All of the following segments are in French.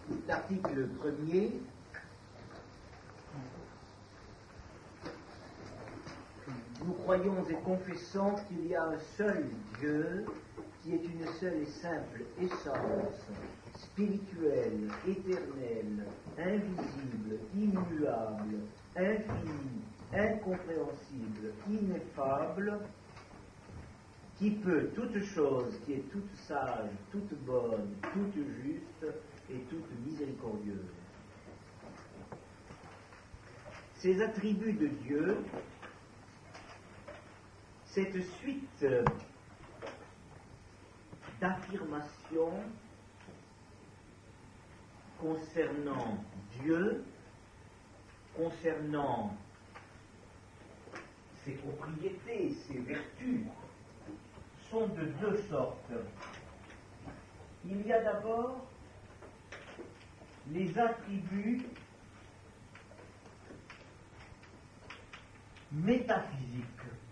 L'article 1er. Nous croyons et confessons qu'il y a un seul Dieu, qui est une seule et simple essence, spirituelle, éternelle, invisible, immuable, infinie, incompréhensible, ineffable, qui peut toute chose, qui est toute sage, toute bonne, toute juste et toute miséricordieuse. Ces attributs de Dieu, cette suite d'affirmations concernant Dieu, concernant ses propriétés, ses vertus, sont de deux sortes. Il y a d'abord les attributs métaphysiques.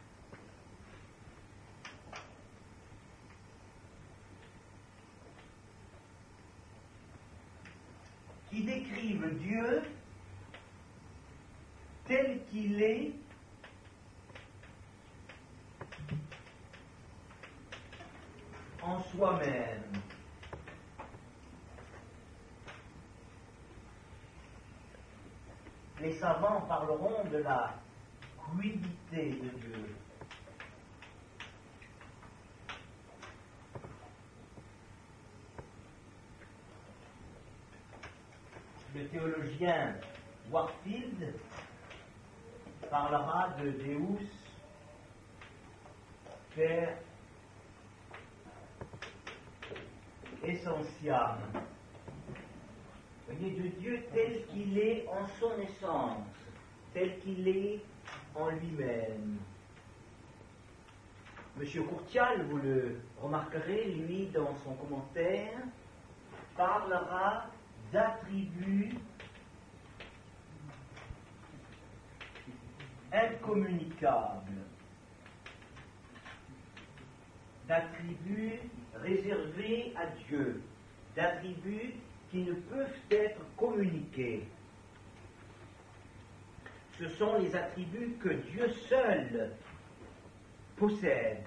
Qui décrivent Dieu tel qu'il est en soi-même. Les savants parleront de la quiddité de Dieu. Le théologien Warfield parlera de Deus per essentiam. Vous voyez, de Dieu tel qu'il est en son essence, tel qu'il est en lui-même. Monsieur Courtial, vous le remarquerez, lui, dans son commentaire, parlera d'attributs incommunicables, d'attributs réservés à Dieu, d'attributs qui ne peuvent être communiqués. Ce sont les attributs que Dieu seul possède.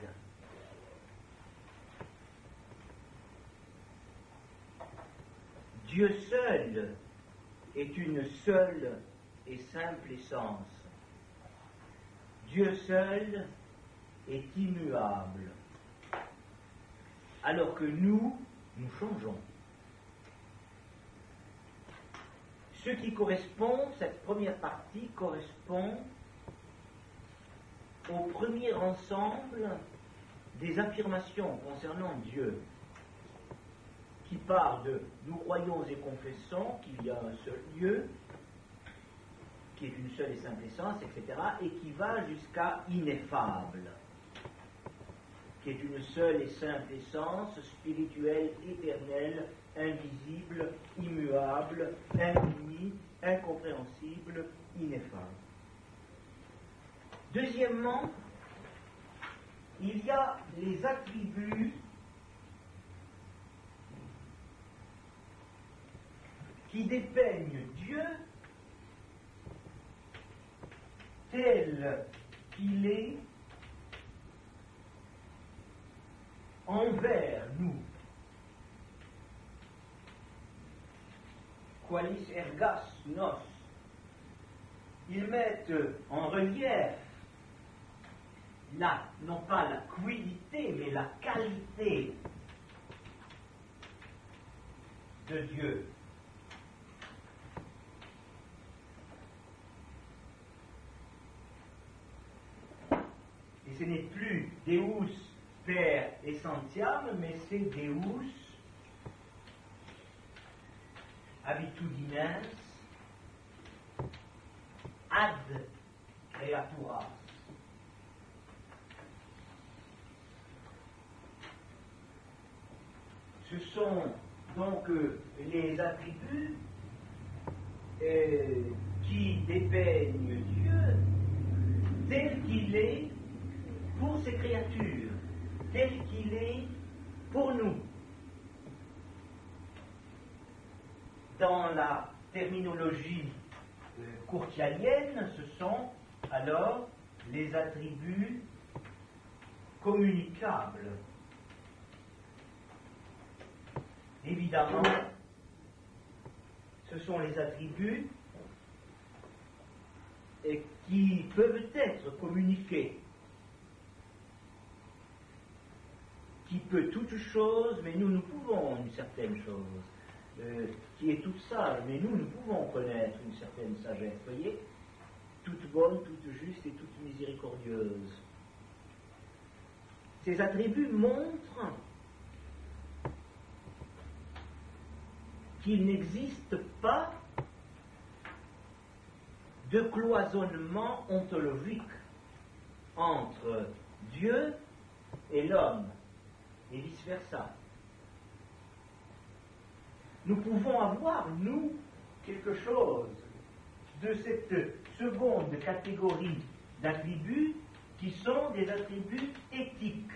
Dieu seul est une seule et simple essence. Dieu seul est immuable. Alors que nous changeons. Ce qui correspond, cette première partie correspond au premier ensemble des affirmations concernant Dieu, qui part de « nous croyons et confessons qu'il y a un seul Dieu, qui est une seule et simple essence, etc., et qui va jusqu'à ineffable, qui est une seule et simple essence, spirituelle, éternelle, invisible, immuable, infinie, incompréhensible, ineffable. Deuxièmement, il y a les attributs qui dépeignent Dieu tel qu'il est envers nous. Qualis ergas nos. Ils mettent en relief non pas la quiddité, mais la qualité de Dieu. Et ce n'est plus Deus per essentiam, mais c'est Deus habitudines ad creaturas. Ce sont donc les attributs qui dépeignent Dieu tel qu'il est pour ses créatures, tel qu'il est pour nous. dans la terminologie courtialienne, ce sont alors les attributs communicables. Évidemment, ce sont les attributs qui peuvent être communiqués. Qui peut toute chose, mais nous pouvons une certaine chose. Qui est toute sage, mais nous pouvons connaître une certaine sagesse. Voyez, toute bonne, toute juste et toute miséricordieuse. Ces attributs montrent qu'il n'existe pas de cloisonnement ontologique entre Dieu et l'homme, et vice-versa. Nous pouvons avoir, nous, quelque chose de cette seconde catégorie d'attributs qui sont des attributs éthiques.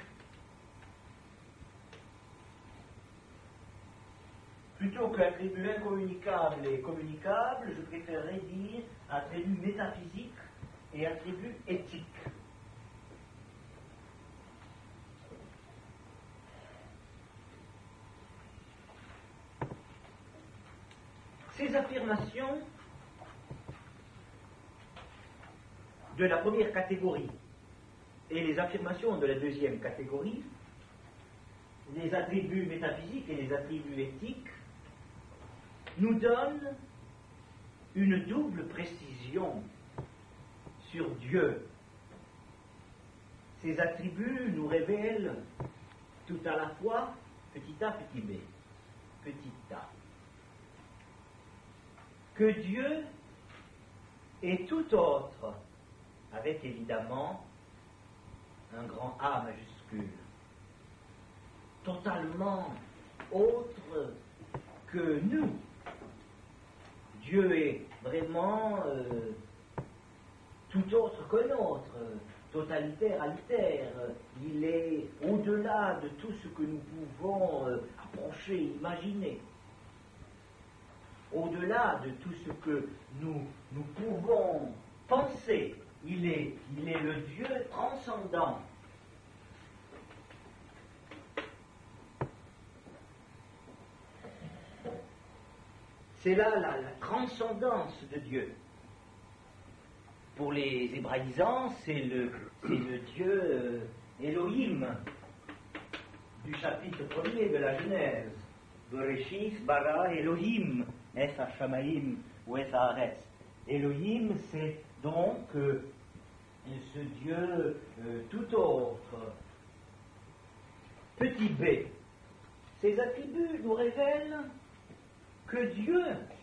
Plutôt qu'attributs incommunicables et communicables, je préférerais dire attributs métaphysiques et attributs éthiques. Ces affirmations de la première catégorie et les affirmations de la deuxième catégorie, les attributs métaphysiques et les attributs éthiques, nous donnent une double précision sur Dieu. Ces attributs nous révèlent tout à la fois petit a, petit b, petit a, que Dieu est tout autre, avec évidemment un grand A majuscule, totalement autre que nous. Dieu est vraiment tout autre que nôtre, totalitaire, altère. Il est au-delà de tout ce que nous pouvons approcher, imaginer. Au-delà de tout ce que nous pouvons penser. Il est le Dieu transcendant. C'est là la transcendance de Dieu. Pour les hébraïsants, c'est le Dieu Elohim du chapitre 1er de la Genèse. Bereshit bara Elohim es ha-shamayim ou es haaretz. Elohim, c'est donc ce Dieu tout autre. Petit b. Ces attributs nous révèlent que Dieu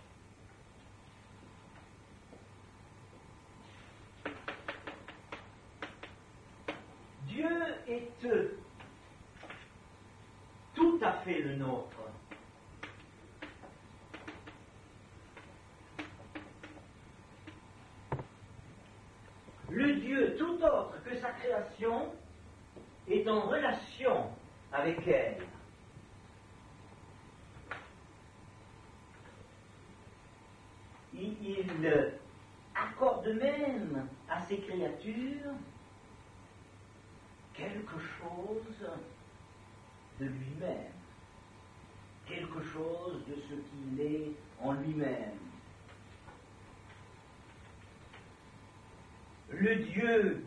est tout à fait le nôtre. Le Dieu tout autre que sa création est en relation avec elle. Il accorde même à ses créatures quelque chose de lui-même, quelque chose de ce qu'il est en lui-même. Le Dieu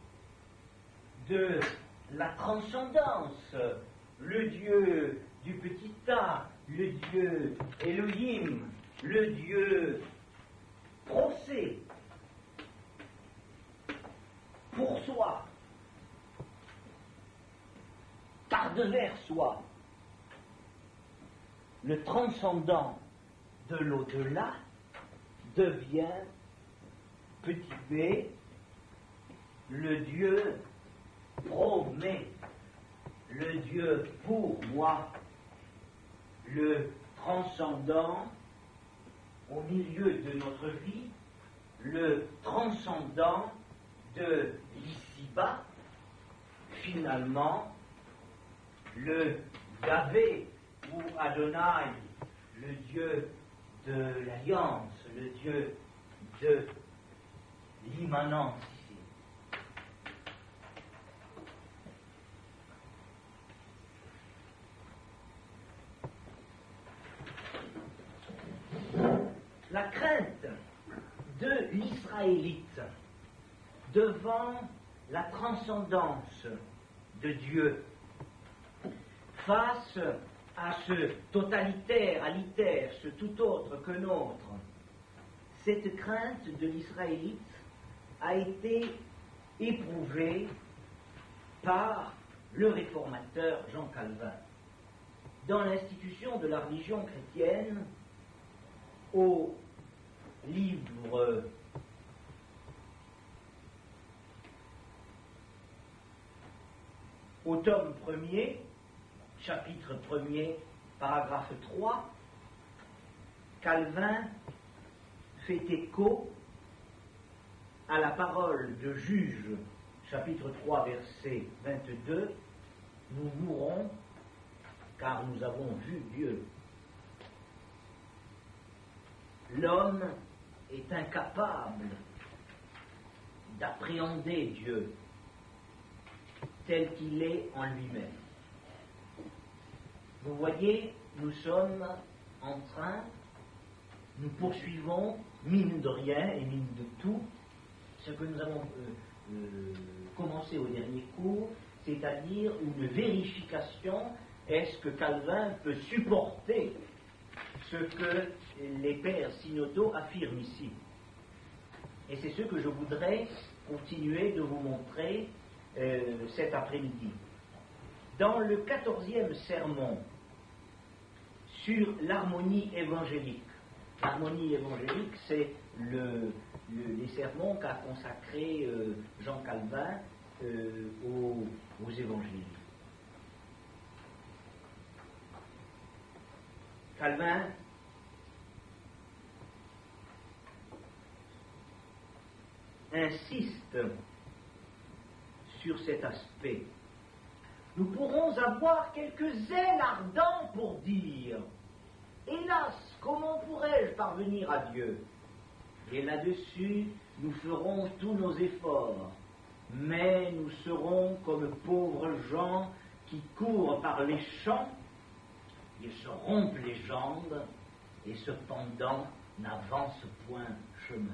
de la transcendance, le Dieu du petit a, le Dieu Elohim, le Dieu procès pour soi, par-devers soi, le transcendant de l'au-delà devient petit b, le Dieu promet, le Dieu pour moi, le transcendant au milieu de notre vie, le transcendant de l'ici-bas, finalement, le Yahvé ou Adonai, le Dieu de l'alliance, le Dieu de l'immanence ici. La crainte de l'Israélite devant la transcendance de Dieu face à ce totalitaire, alitaire, ce tout autre que nôtre, cette crainte de l'Israélite a été éprouvée par le réformateur Jean Calvin. Dans l'institution de la religion chrétienne, au livre au tome 1er, chapitre 1er, paragraphe 3, Calvin fait écho à la parole de Juge, chapitre 3, verset 22, « Nous mourrons car nous avons vu Dieu ». L'homme est incapable d'appréhender Dieu tel qu'il est en lui-même. Vous voyez, nous sommes en train, nous poursuivons, mine de rien et mine de tout, ce que nous avons commencé au dernier cours, c'est-à-dire une vérification, est-ce que Calvin peut supporter ce que les pères synodaux affirment ici. Et c'est ce que je voudrais continuer de vous montrer cet après-midi. Dans le 14e sermon sur l'harmonie évangélique, l'harmonie évangélique, c'est les sermons qu'a consacré Jean Calvin aux évangiles. Calvin insiste sur cet aspect. Nous pourrons avoir quelques zèles ardents pour dire « Hélas, comment pourrais-je parvenir à Dieu ?» Et là-dessus, nous ferons tous nos efforts, mais nous serons comme pauvres gens qui courent par les champs, ils se rompent les jambes et cependant n'avancent point chemin.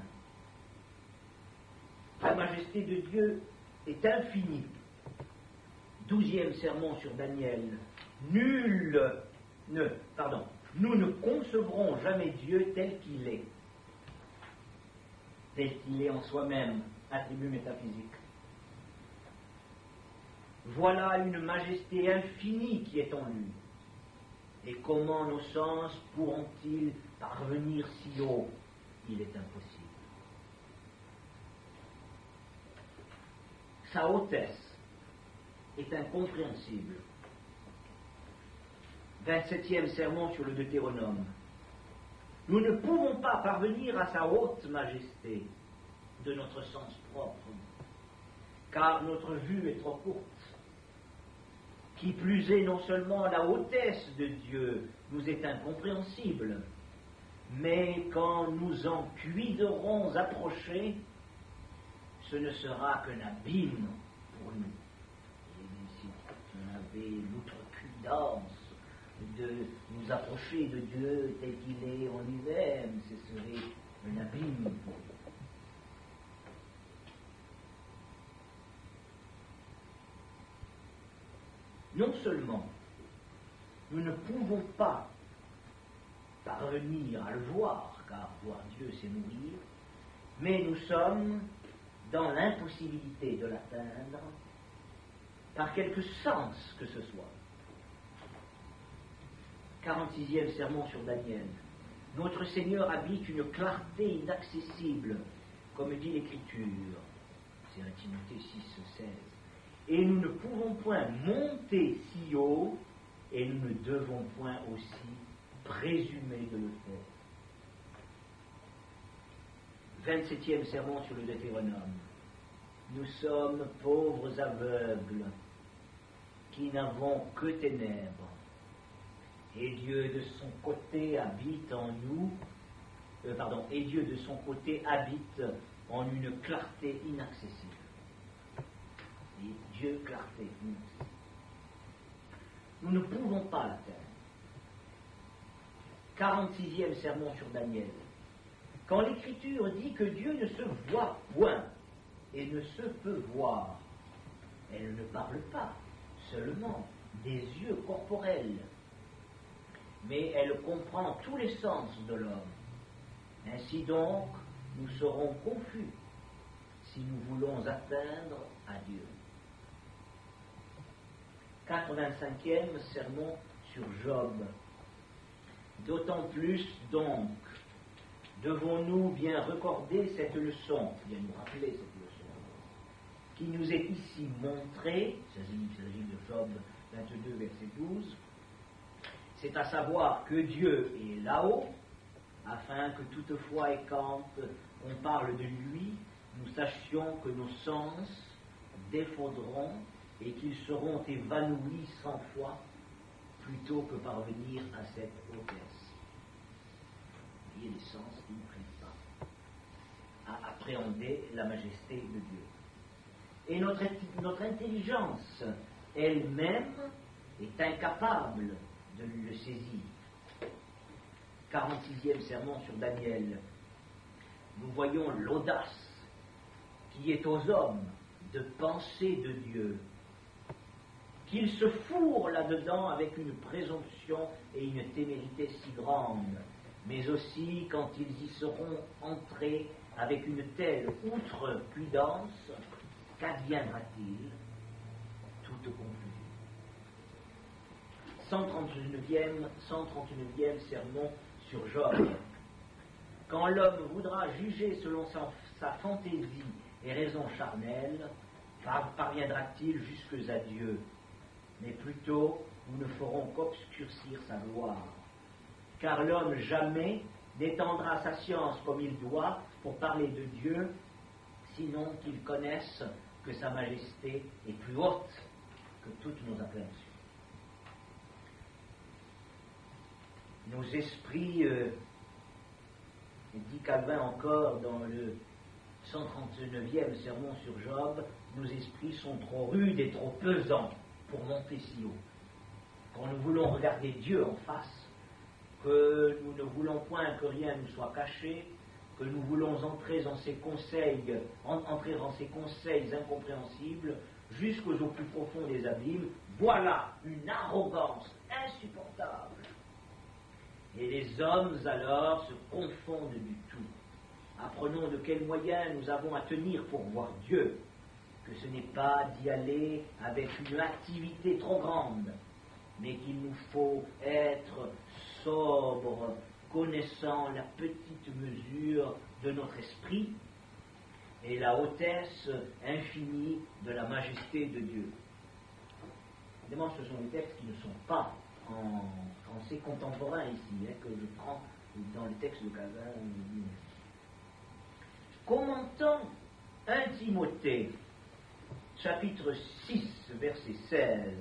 La majesté de Dieu est infinie. 12e sermon sur Daniel. Nous ne concevrons jamais Dieu tel qu'il est en soi-même, attribut métaphysique. Voilà une majesté infinie qui est en lui. Et comment nos sens pourront-ils parvenir si haut? Il est impossible. Sa hautesse est incompréhensible. 27e sermon sur le Deutéronome. Nous ne pouvons pas parvenir à sa haute majesté de notre sens propre, car notre vue est trop courte. Qui plus est, non seulement la hautesse de Dieu nous est incompréhensible, mais quand nous en cuiderons approcher, ce ne sera qu'un abîme pour nous. Et si on avait l'outrecuidance de nous approcher de Dieu tel qu'il est en lui-même, ce serait un abîme pour nous. Non seulement nous ne pouvons pas parvenir à le voir, car voir Dieu c'est mourir, mais nous sommes dans l'impossibilité de l'atteindre par quelque sens que ce soit. 46e sermon sur Daniel. Notre Seigneur habite une clarté inaccessible, comme dit l'Écriture. C'est 1 Timothée 6, 16. Et nous ne pouvons point monter si haut, et nous ne devons point aussi présumer de le faire. 27e sermon sur le Deutéronome. Nous sommes pauvres aveugles, qui n'avons que ténèbres, et Dieu de son côté habite en nous et Dieu de son côté habite en une clarté inaccessible. Et Dieu, clarté inaccessible. Nous ne pouvons pas l'atteindre. 46e sermon sur Daniel. Quand l'Écriture dit que Dieu ne se voit point et ne se peut voir, elle ne parle pas seulement des yeux corporels, mais elle comprend tous les sens de l'homme. Ainsi donc, nous serons confus si nous voulons atteindre à Dieu. 85e sermon sur Job. D'autant plus donc devons-nous bien recorder cette leçon, bien nous rappeler cette leçon, qui nous est ici montrée, il s'agit de Job 22, verset 12, c'est à savoir que Dieu est là-haut, afin que toutefois et quand on parle de lui, nous sachions que nos sens défaudront et qu'ils seront évanouis 100 fois plutôt que parvenir à cette hautesse. Il y a des sens qui ne prennent pas à appréhender la majesté de Dieu. Et notre intelligence elle-même est incapable de le saisir. 46e sermon sur Daniel. Nous voyons l'audace qui est aux hommes de penser de Dieu, qu'ils se fourrent là-dedans avec une présomption et une témérité si grande, mais aussi quand ils y seront entrés avec une telle outrecuidance, qu'adviendra-t-il? Toute confusion. 139e sermon sur Job. Quand l'homme voudra juger selon sa fantaisie et raison charnelle, parviendra-t-il jusque à Dieu? Mais plutôt, nous ne ferons qu'obscurcir sa gloire. Car l'homme jamais n'étendra sa science comme il doit pour parler de Dieu, sinon qu'il connaisse que sa majesté est plus haute que toutes nos appréhensions. Nos esprits, dit Calvin encore dans le 139e sermon sur Job, nos esprits sont trop rudes et trop pesants pour monter si haut. Quand nous voulons regarder Dieu en face, que nous ne voulons point que rien nous soit caché, que nous voulons entrer dans ses conseils incompréhensibles jusqu'aux plus profonds des abîmes, voilà une arrogance insupportable. Et les hommes alors se confondent du tout. Apprenons de quels moyens nous avons à tenir pour voir Dieu, que ce n'est pas d'y aller avec une activité trop grande, mais qu'il nous faut être sobre, connaissant la petite mesure de notre esprit et la hautesse infinie de la majesté de Dieu. Évidemment, ce sont des textes qui ne sont pas en français contemporain ici, que je prends dans le texte de Calvin. Commentant 1 Timothée, chapitre 6, verset 16,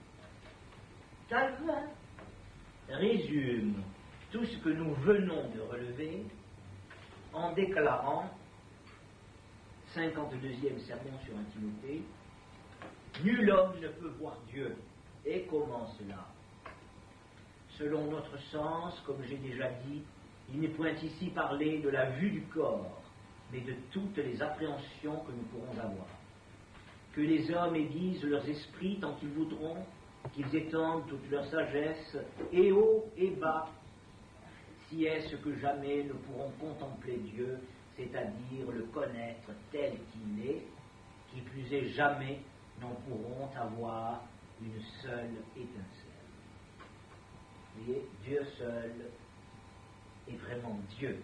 Calvin résume tout ce que nous venons de relever en déclarant, 52e sermon sur 1 Timothée, « Nul homme ne peut voir Dieu. » Et comment cela? Selon notre sens, comme j'ai déjà dit, il n'est point ici parlé de la vue du corps, mais de toutes les appréhensions que nous pourrons avoir. Que les hommes aiguisent leurs esprits tant qu'ils voudront, qu'ils étendent toute leur sagesse, et haut et bas, si est-ce que jamais ne pourront contempler Dieu, c'est-à-dire le connaître tel qu'il est, qui plus est jamais n'en pourront avoir une seule étincelle. Vous voyez, Dieu seul est vraiment Dieu.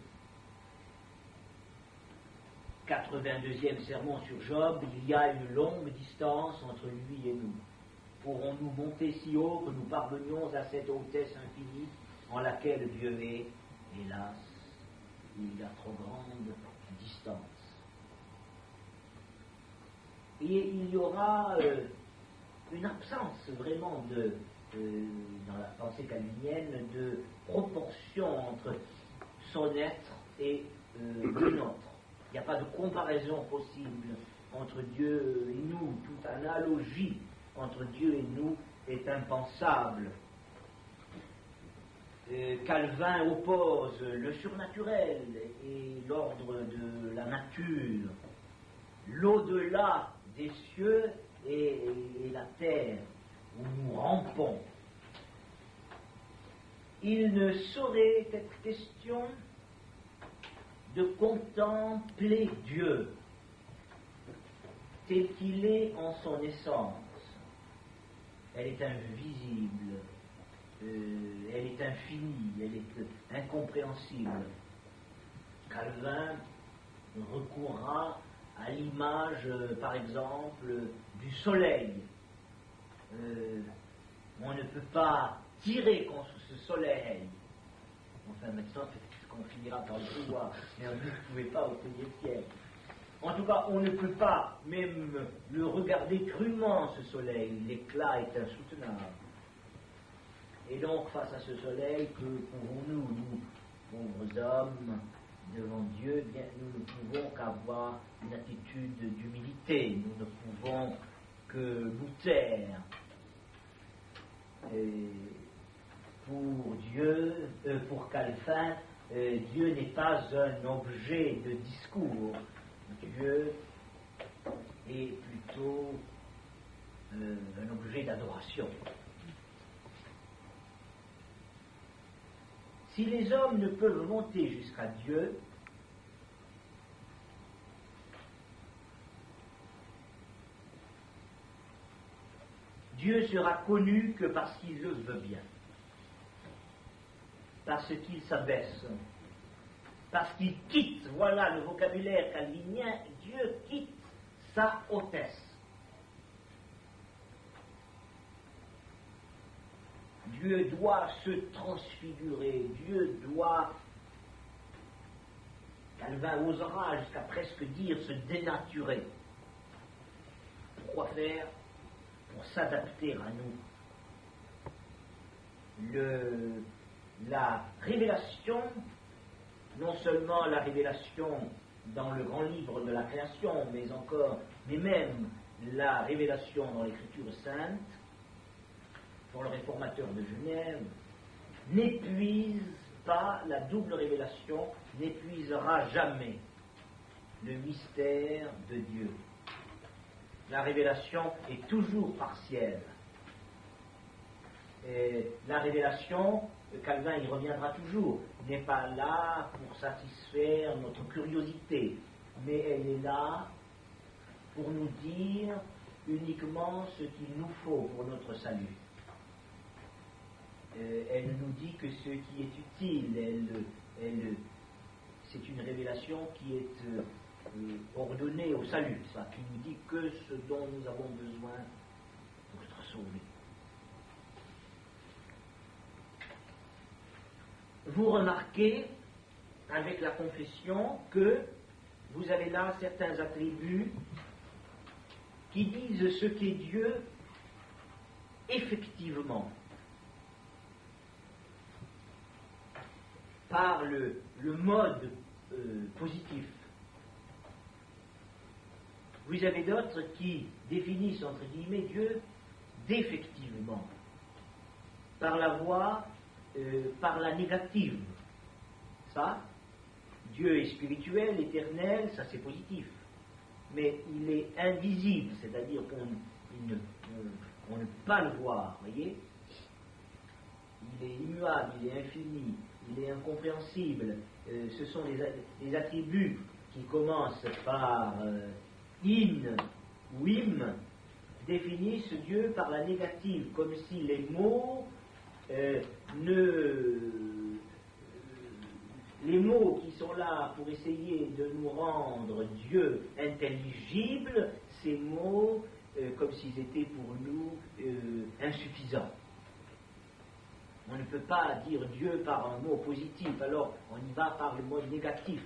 82e sermon sur Job, il y a une longue distance entre lui et nous. Pourrons-nous monter si haut que nous parvenions à cette hautesse infinie en laquelle Dieu est? Hélas, il y a trop grande distance. Et il y aura une absence vraiment dans la pensée calvinienne de proportion entre son être et le nôtre. Il n'y a pas de comparaison possible entre Dieu et nous. Toute analogie entre Dieu et nous est impensable. Calvin oppose le surnaturel et l'ordre de la nature, l'au-delà des cieux et la terre où nous rampons. Il ne saurait être question de contempler Dieu tel qu'il est en son essence. Elle est invisible, elle est infinie, elle est incompréhensible. Calvin recourra à l'image, par exemple, du soleil. On ne peut pas tirer contre ce soleil. Enfin, maintenant, peut-être qu'on finira par le pouvoir, mais on ne pouvait pas au Ier siècle. En tout cas, on ne peut pas même le regarder crûment, ce soleil. L'éclat est insoutenable. Et donc, face à ce soleil, que pouvons-nous, nous, pauvres hommes, devant Dieu, bien, nous ne pouvons qu'avoir une attitude d'humilité. Nous ne pouvons que nous taire. Et pour Dieu, pour Calvin, Dieu n'est pas un objet de discours. Dieu est plutôt un objet d'adoration. Si les hommes ne peuvent monter jusqu'à Dieu, Dieu sera connu que parce qu'il le veut bien, parce qu'il s'abaisse, parce qu'il quitte, voilà le vocabulaire calvinien, Dieu quitte sa hautesse. Dieu doit se transfigurer, Dieu doit, Calvin osera jusqu'à presque dire se dénaturer. Pourquoi faire? Pour s'adapter à nous. La révélation, non seulement la révélation dans le grand livre de la création, mais même la révélation dans l'Écriture sainte, pour le réformateur de Genève, n'épuise pas, la double révélation n'épuisera jamais le mystère de Dieu. La révélation est toujours partielle. Et la révélation, Calvin y reviendra toujours, n'est pas là pour satisfaire notre curiosité, mais elle est là pour nous dire uniquement ce qu'il nous faut pour notre salut. Elle nous dit que ce qui est utile, c'est une révélation qui est ordonnée au salut, ça, qui nous dit que ce dont nous avons besoin pour être sauvés. Vous remarquez, avec la confession, que vous avez là certains attributs qui disent ce qu'est Dieu effectivement, par le mode positif. Vous avez d'autres qui définissent, entre guillemets, Dieu d'effectivement, par la voie, par la négative. Ça, Dieu est spirituel, éternel, ça c'est positif. Mais il est invisible, c'est-à-dire qu'on ne peut pas le voir, voyez. Il est immuable, il est infini, il est incompréhensible. Ce sont des attributs qui commencent par in ou im, définissent Dieu par la négative, comme si les mots les mots qui sont là pour essayer de nous rendre Dieu intelligible, ces mots, comme s'ils étaient pour nous insuffisants. On ne peut pas dire Dieu par un mot positif, alors on y va par le mot négatif,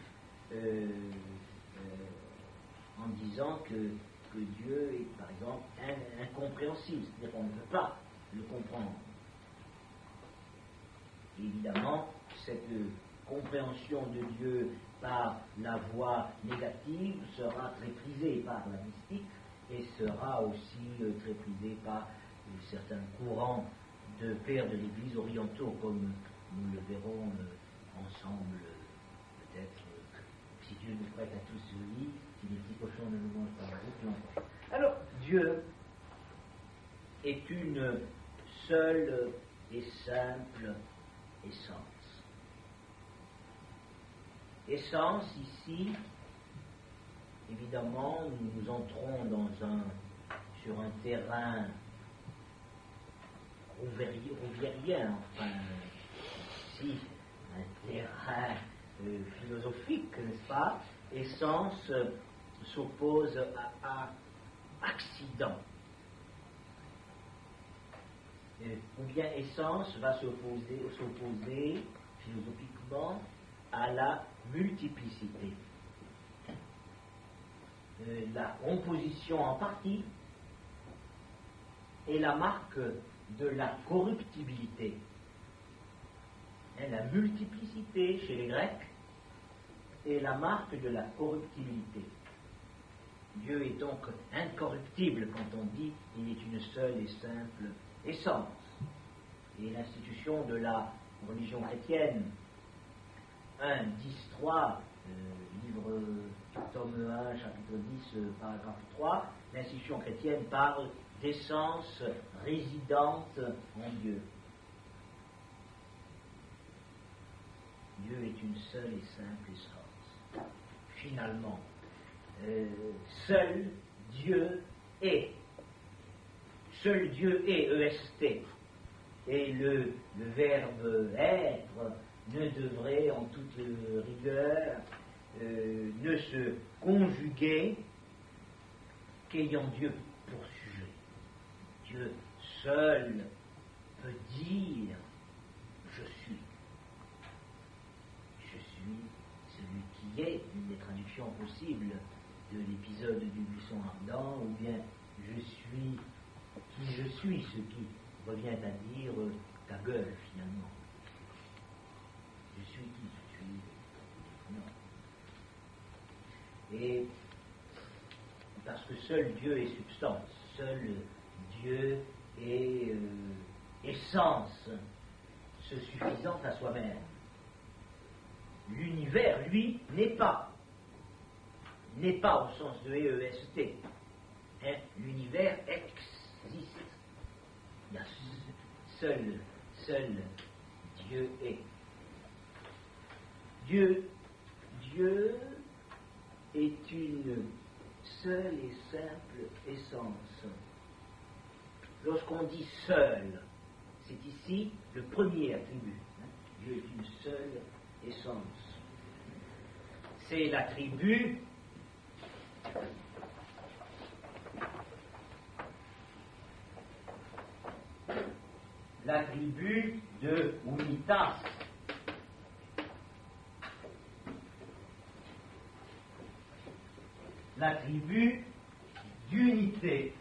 en disant que Dieu est, par exemple, incompréhensible, c'est-à-dire qu'on ne peut pas le comprendre. Et évidemment, cette compréhension de Dieu par la voie négative sera très prisée par la mystique et sera aussi très prisée par certains courants de pères de l'Église orientaux, comme nous le verrons ensemble, peut-être, si Dieu nous prête à tous survivre, si les petits cochons ne nous mangent pas la route l'an prochain. Alors, Dieu est une seule et simple essence. Essence, ici, évidemment, nous entrons sur un terrain rouvérien, enfin, ici, un terrain philosophique, n'est-ce pas? Essence s'oppose à accident. Ou bien essence va s'opposer philosophiquement à la multiplicité. La composition en partie est la marque de la corruptibilité. La multiplicité chez les Grecs est la marque de la corruptibilité. Dieu est donc incorruptible quand on dit qu'il est une seule et simple essence. Et l'institution de la religion chrétienne, 1, 10, 3, livre tome 1, chapitre 10, paragraphe 3, l'institution chrétienne parle d'essence résidente en Dieu. Dieu est une seule et simple essence. Finalement, seul Dieu est. Seul Dieu est, EST. Et le verbe être ne devrait, en toute rigueur, ne se conjuguer qu'ayant Dieu pour sujet. Dieu seul peut dire « je suis ». Je suis celui qui est, une des traductions possibles de l'épisode du buisson ardent, ou bien je suis qui je suis, ce qui revient à dire ta gueule finalement. Je suis qui je suis. Non. Et parce que seul Dieu est substance, seul Dieu est essence se suffisant à soi-même. L'univers, lui, n'est pas au sens de EEST. Hein? L'univers existe. Il y a seul Dieu est. Dieu est une seule et simple essence. Lorsqu'on dit seul, c'est ici le premier attribut. Hein? Dieu est une seule essence. C'est l'attribut de unitas. L'attribut d'unité.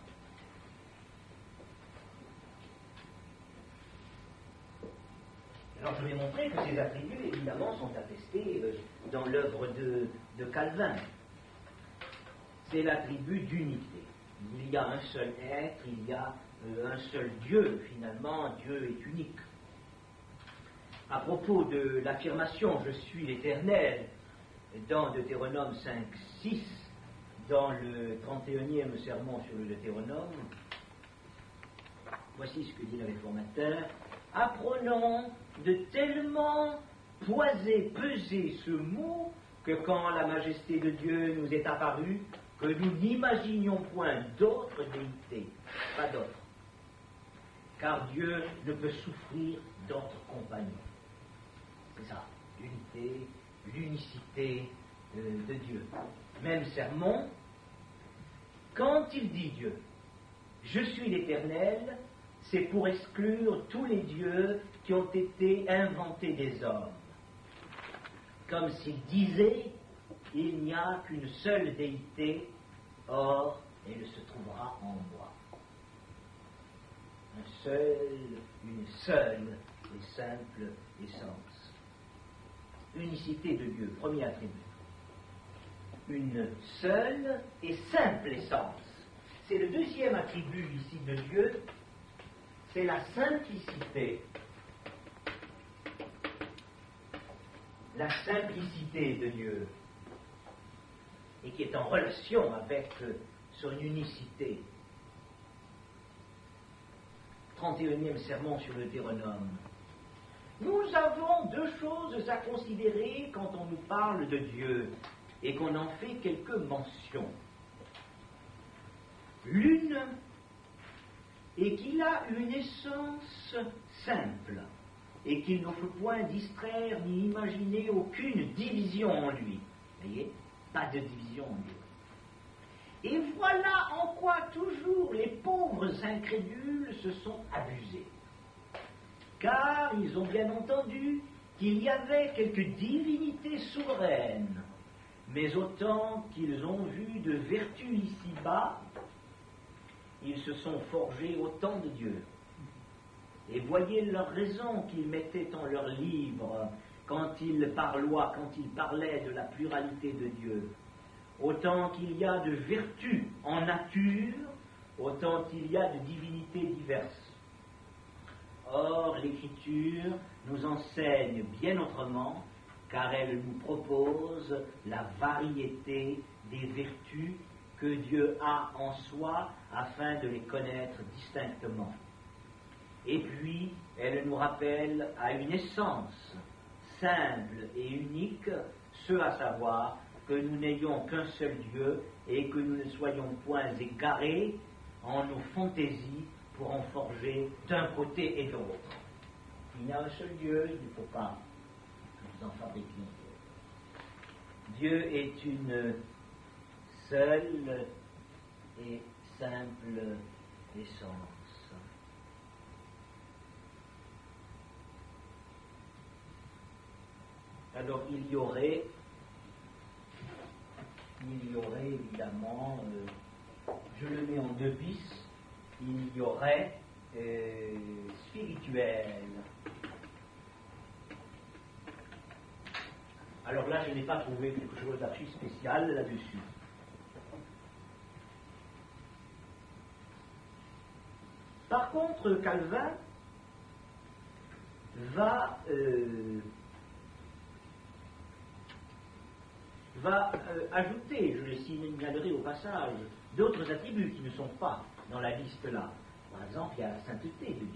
Alors je vais montrer que ces attributs, évidemment, sont attestés dans l'œuvre de Calvin. C'est l'attribut d'unité. Il y a un seul être, il y a un seul Dieu, finalement, Dieu est unique. À propos de l'affirmation « Je suis l'Éternel » dans Deutéronome 5, 6, dans le 31e sermon sur le Deutéronome, voici ce que dit le réformateur. Apprenons de tellement peser ce mot que quand la majesté de Dieu nous est apparue, que nous n'imaginions point d'autre déité, pas d'autre. Car Dieu ne peut souffrir d'autres compagnons. C'est ça, l'unité, l'unicité de Dieu. Même sermon, quand il dit Dieu, je suis l'Éternel, c'est pour exclure tous les dieux qui ont été inventés des hommes. Comme s'il disait, il n'y a qu'une seule déité, or elle se trouvera en moi. Une seule et simple essence. unicité de Dieu, premier attribut. Une seule et simple essence. C'est le deuxième attribut ici de Dieu, c'est la simplicité. La simplicité de Dieu, et qui est en relation avec son unicité. 31e sermon sur le Deutéronome. Nous avons deux choses à considérer quand on nous parle de Dieu et qu'on en fait quelques mentions. L'une est qu'il a une essence simple et qu'il ne faut point distraire ni imaginer aucune division en lui. Vous voyez, pas de division en Dieu. Et voilà en quoi toujours les pauvres incrédules se sont abusés. Car ils ont bien entendu qu'il y avait quelques divinités souveraines, mais autant qu'ils ont vu de vertu ici-bas, ils se sont forgés autant de Dieu. Et voyez leur raison qu'ils mettaient en leur livre quand ils parlaient de la pluralité de Dieu. Autant qu'il y a de vertus en nature, autant qu'il y a de divinités diverses. Or, l'Écriture nous enseigne bien autrement, car elle nous propose la variété des vertus que Dieu a en soi afin de les connaître distinctement. Et puis, elle nous rappelle à une essence simple et unique, ce à savoir que nous n'ayons qu'un seul Dieu et que nous ne soyons point égarés en nos fantaisies pour en forger d'un côté et de l'autre. Il y a un seul Dieu, il ne faut pas que vous en fabriquiez. Dieu est une seule et simple essence. Alors il y aurait évidemment, je le mets en deux pistes, il y aurait spirituel. Alors là, je n'ai pas trouvé quelque chose d'archi spécial là-dessus. Par contre, Calvin va ajouter, je les signalerai au passage, d'autres attributs qui ne sont pas dans la liste là. Par exemple, il y a la sainteté de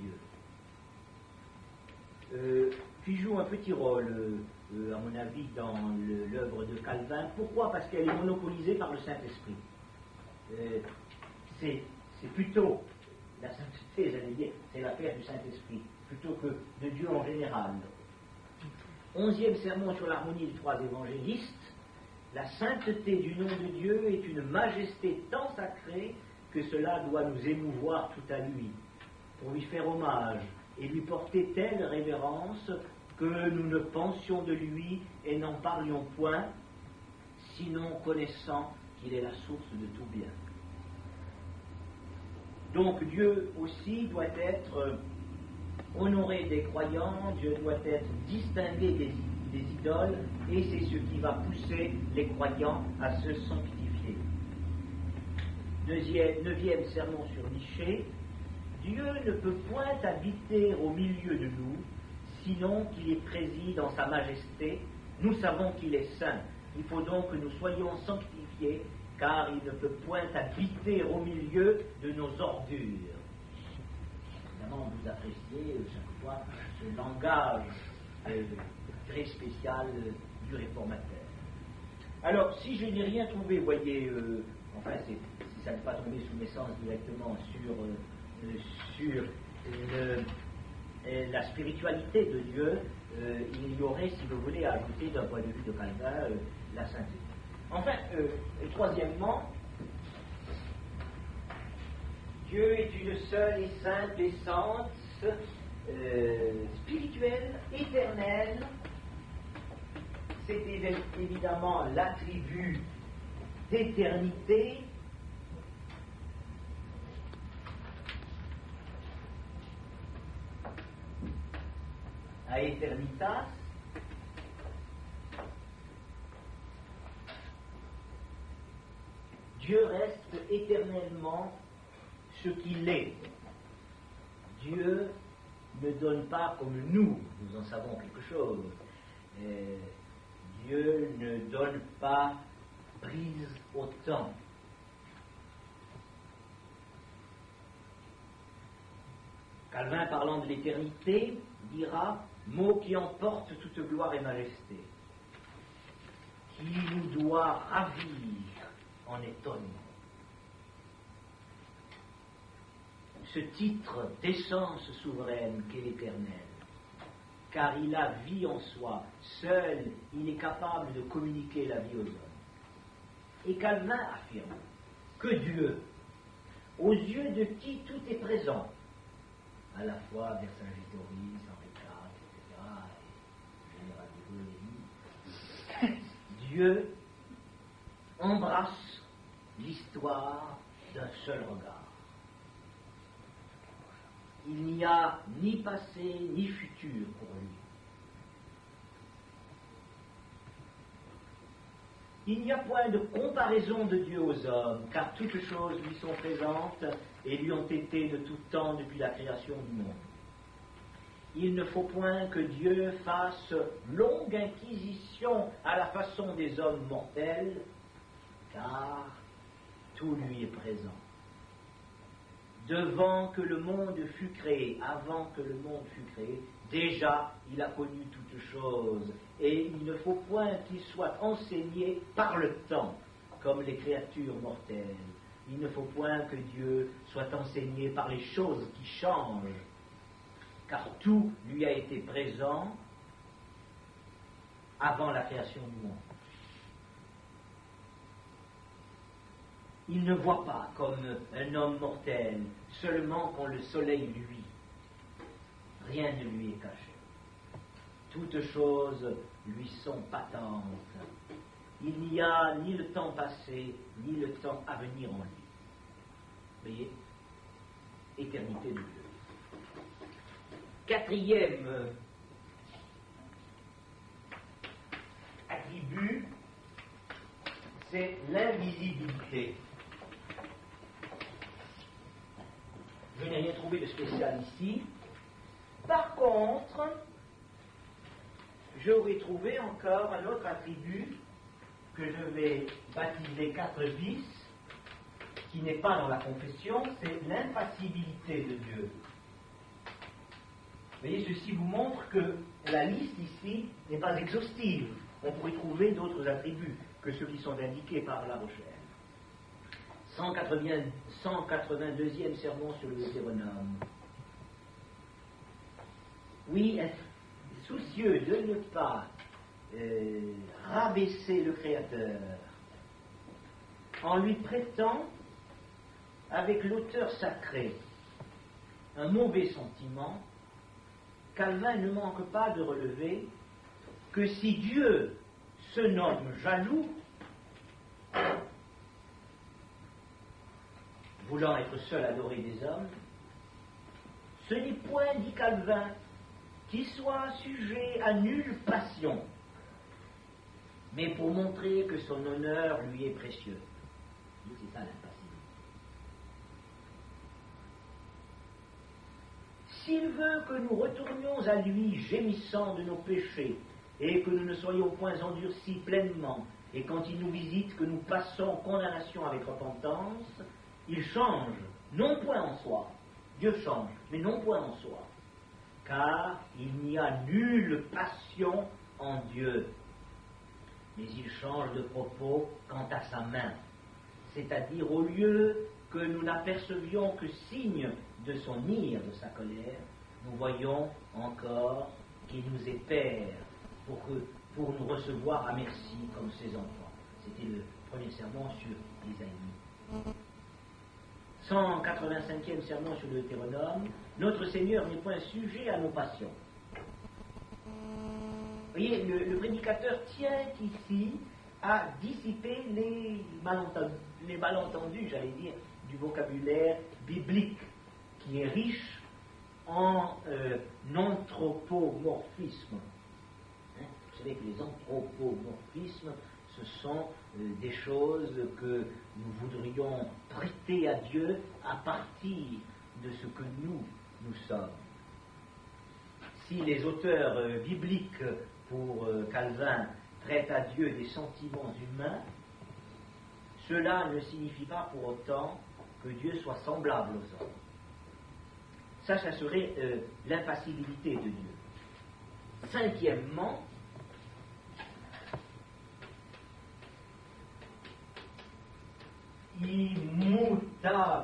Dieu, qui joue un petit rôle, à mon avis, dans l'œuvre de Calvin. Pourquoi? Parce qu'elle est monopolisée par le Saint-Esprit. C'est plutôt la sainteté, j'allais dire, c'est l'affaire du Saint-Esprit, plutôt que de Dieu en général. 11e sermon sur l'harmonie des trois évangélistes. La sainteté du nom de Dieu est une majesté tant sacrée que cela doit nous émouvoir tout à lui, pour lui faire hommage et lui porter telle révérence que nous ne pensions de lui et n'en parlions point, sinon connaissant qu'il est la source de tout bien. Donc Dieu aussi doit être honoré des croyants, Dieu doit être distingué des idoles, et c'est ce qui va pousser les croyants à se sanctifier. 9e sermon sur Michée. Dieu ne peut point habiter au milieu de nous, sinon qu'il est préside en sa majesté. Nous savons qu'il est saint. Il faut donc que nous soyons sanctifiés, car il ne peut point habiter au milieu de nos ordures. Évidemment, vous appréciez chaque fois ce langage très spécial du réformateur. Alors, si je n'ai rien trouvé, voyez, si ça n'est pas tombé sous mes sens directement sur la spiritualité de Dieu, il y aurait, si vous voulez, à ajouter d'un point de vue de Calvin, la sainteté. Enfin, troisièmement, Dieu est une seule et simple essence spirituelle, éternelle. C'est évidemment l'attribut d'éternité. À eternitas. Dieu reste éternellement ce qu'il est. Dieu ne donne pas comme nous en savons quelque chose. Dieu ne donne pas prise au temps. Calvin, parlant de l'éternité, dira, mot qui emporte toute gloire et majesté, qui nous doit ravir en étonnement. Ce titre d'essence souveraine qu'est l'Éternel, car il a vie en soi, seul il est capable de communiquer la vie aux hommes. Et Calvin affirme que Dieu, aux yeux de qui tout est présent, à la fois Vercingétorix, Henri IV, etc., et Général de Gaulle, Dieu embrasse l'histoire d'un seul regard. Il n'y a ni passé ni futur pour lui. Il n'y a point de comparaison de Dieu aux hommes, car toutes choses lui sont présentes et lui ont été de tout temps depuis la création du monde. Il ne faut point que Dieu fasse longue inquisition à la façon des hommes mortels, car tout lui est présent. Devant que le monde fût créé, avant que le monde fût créé, déjà il a connu toutes choses, et il ne faut point qu'il soit enseigné par le temps, comme les créatures mortelles. Il ne faut point que Dieu soit enseigné par les choses qui changent, car tout lui a été présent avant la création du monde. Il ne voit pas comme un homme mortel, seulement quand le soleil luit. Rien ne lui est caché. Toutes choses lui sont patentes. Il n'y a ni le temps passé, ni le temps à venir en lui. Voyez, éternité de Dieu. Quatrième attribut, c'est l'invisibilité. Je n'ai rien trouvé de spécial ici. Par contre, j'aurais trouvé encore un autre attribut que je vais baptiser 4 bis, qui n'est pas dans la confession, c'est l'impassibilité de Dieu. Vous voyez, ceci vous montre que la liste ici n'est pas exhaustive. On pourrait trouver d'autres attributs que ceux qui sont indiqués par La Rochelle. 182e sermon sur le Deutéronome. Oui, soucieux de ne pas rabaisser le Créateur en lui prêtant, avec l'auteur sacré, un mauvais sentiment, Calvin ne manque pas de relever que si Dieu se nomme jaloux, voulant être seul adoré des hommes, ce n'est point, dit Calvin, qu'il soit sujet à nulle passion, mais pour montrer que son honneur lui est précieux. C'est ça l'impassibilité. S'il veut que nous retournions à lui gémissant de nos péchés, et que nous ne soyons point endurcis pleinement, et quand il nous visite, que nous passons condamnation avec repentance, il change, non point en soi, Dieu change, mais non point en soi, car il n'y a nulle passion en Dieu, mais il change de propos quant à sa main, c'est-à-dire au lieu que nous n'apercevions que signe de son ire, de sa colère, nous voyons encore qu'il nous est Père, pour nous recevoir à merci comme ses enfants. C'était le premier sermon sur Isaïe. 185e sermon sur le Deutéronome, notre Seigneur n'est point sujet à nos passions. Vous voyez, le prédicateur tient ici à dissiper les malentendus, j'allais dire, du vocabulaire biblique, qui est riche en anthropomorphisme. Vous savez que les anthropomorphismes, ce ce sont des choses que nous voudrions prêter à Dieu à partir de ce que nous sommes. Si les auteurs bibliques pour Calvin prêtent à Dieu des sentiments humains, cela ne signifie pas pour autant que Dieu soit semblable aux hommes. Ça serait l'impassibilité de Dieu. Cinquièmement, immutabilitas.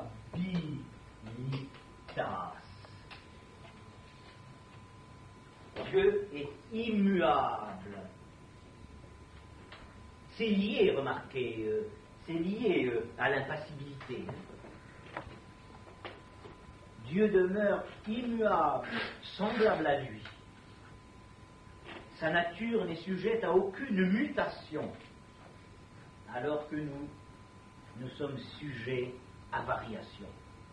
Dieu est immuable. C'est lié, remarquez, c'est lié à l'impassibilité. Dieu demeure immuable, semblable à lui. Sa nature n'est sujette à aucune mutation, alors que nous sommes sujets à variation.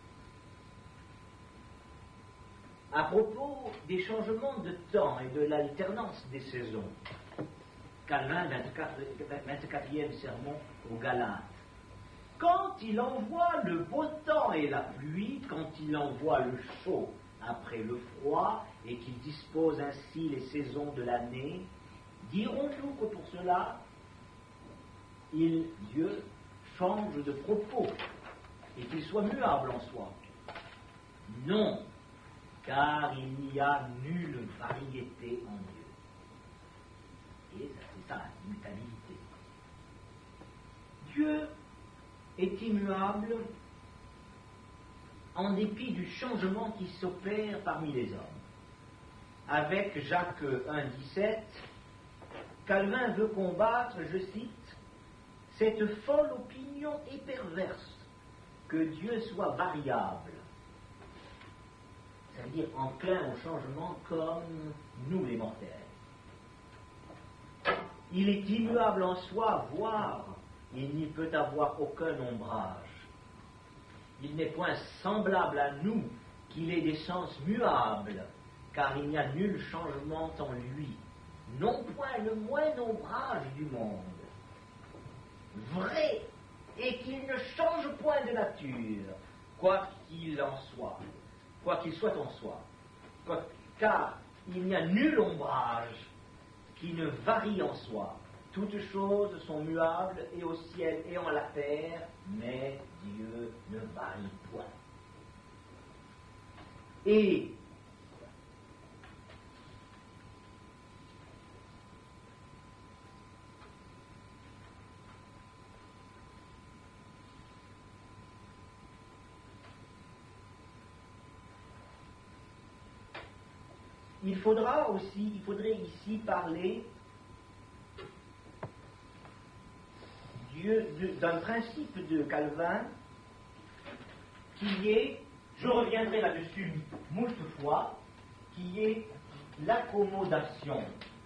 À propos des changements de temps et de l'alternance des saisons, Calvin, 24e sermon aux Galates, quand il envoie le beau temps et la pluie, quand il envoie le chaud après le froid, et qu'il dispose ainsi les saisons de l'année, dirons-nous que pour cela, Dieu change de propos, et qu'il soit muable en soi? Non, car il n'y a nulle variété en Dieu. Et c'est ça, l'immutabilité. Dieu est immuable en dépit du changement qui s'opère parmi les hommes. Avec Jacques 1,17, Calvin veut combattre, je cite, cette folle opinion et perverse que Dieu soit variable. Ça veut dire enclin au changement comme nous les mortels. Il est immuable en soi, voire il n'y peut avoir aucun ombrage. Il n'est point semblable à nous qu'il ait des sens muables, car il n'y a nul changement en lui, non point le moindre ombrage du monde. Vrai est qu'il ne change point de nature, quoi qu'il soit en soi, car il n'y a nul ombrage qui ne varie en soi. Toutes choses sont muables et au ciel et en la terre, mais Dieu ne varie point. Et il faudrait ici parler d'un principe de Calvin qui est, je reviendrai là-dessus moult fois, qui est l'accommodation,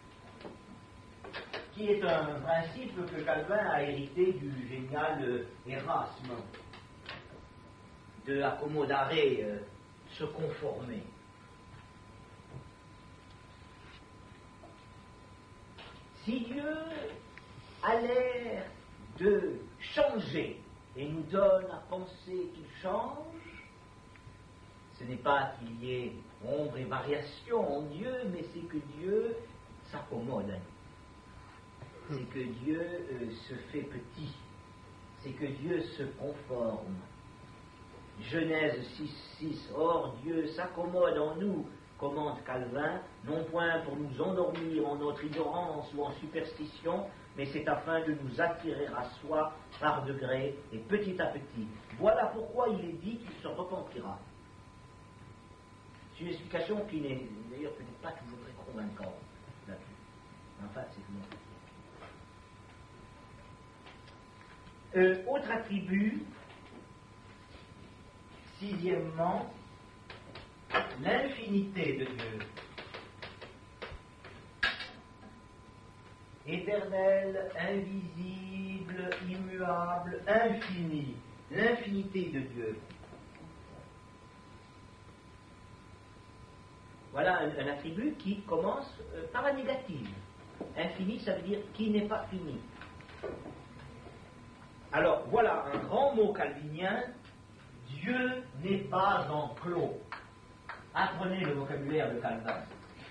qui est un principe que Calvin a hérité du génial Erasme, de accommodare, se conformer. Si Dieu a l'air de changer et nous donne à penser qu'il change, ce n'est pas qu'il y ait ombre et variation en Dieu, mais c'est que Dieu s'accommode à nous. C'est que Dieu se fait petit. C'est que Dieu se conforme. Genèse 6:6, or Dieu s'accommode en nous, commente Calvin, non point pour nous endormir en notre ignorance ou en superstition, mais c'est afin de nous attirer à soi par degrés et petit à petit. Voilà pourquoi il est dit qu'il se repentira. C'est une explication qui n'est d'ailleurs peut-être pas toujours très convaincante là-dessus. Enfin, c'est tout. Autre attribut, sixièmement, l'infinité de Dieu. Éternel, invisible, immuable, infini. L'infinité de Dieu. Voilà un attribut qui commence par la négative. Infini, ça veut dire qui n'est pas fini. Alors, voilà un grand mot calvinien. Dieu n'est pas enclos. Apprenez le vocabulaire de Calvin.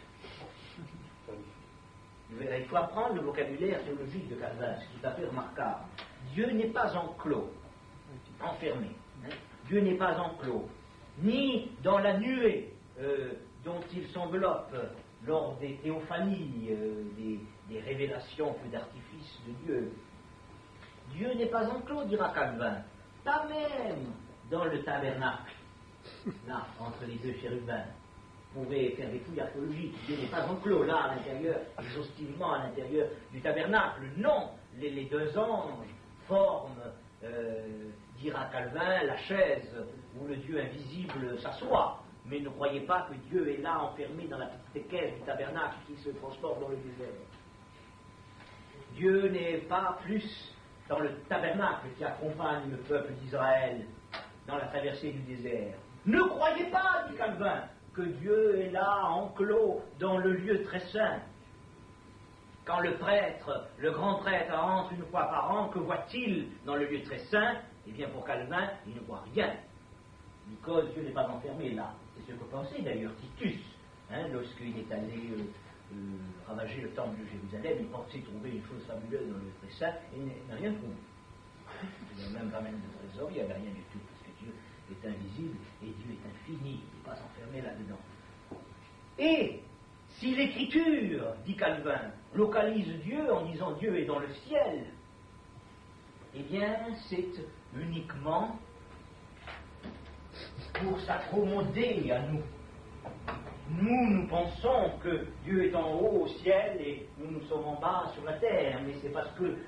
Il faut apprendre le vocabulaire théologique de Calvin, c'est tout à fait remarquable. Dieu n'est pas enclos, enfermé. Dieu n'est pas enclos, ni dans la nuée dont il s'enveloppe lors des théophanies, des révélations feu d'artifice de Dieu. Dieu n'est pas enclos, dira Calvin, pas même dans le tabernacle, là, entre les deux chérubins. Vous pouvez faire des fouilles archéologiques, Dieu n'est pas enclos, là, à l'intérieur, exhaustivement à l'intérieur du tabernacle. Non, les deux anges forment, dira Calvin, la chaise où le Dieu invisible s'assoit. Mais ne croyez pas que Dieu est là, enfermé dans la petite caisse du tabernacle qui se transporte dans le désert. Dieu n'est pas plus dans le tabernacle qui accompagne le peuple d'Israël dans la traversée du désert. Ne croyez pas, dit Calvin, que Dieu est là, enclos, dans le lieu très saint. Quand le prêtre, le grand prêtre, entre une fois par an, que voit-il dans le lieu très saint? Eh bien, pour Calvin, il ne voit rien. Because Dieu n'est pas enfermé là. C'est ce que pensait d'ailleurs Titus, lorsqu'il est allé ravager le temple de Jérusalem. Il pensait trouver une chose fabuleuse dans le lieu très saint, et il n'a rien trouvé. Il n'a même pas même de trésor, il n'y avait rien du tout, parce que Dieu est invisible et Dieu est infini, il n'est pas enfermé là-dedans. Et si l'Écriture, dit Calvin, localise Dieu en disant Dieu est dans le ciel, eh bien c'est uniquement pour s'accommoder à nous. Nous pensons que Dieu est en haut au ciel et nous sommes en bas sur la terre, mais c'est parce que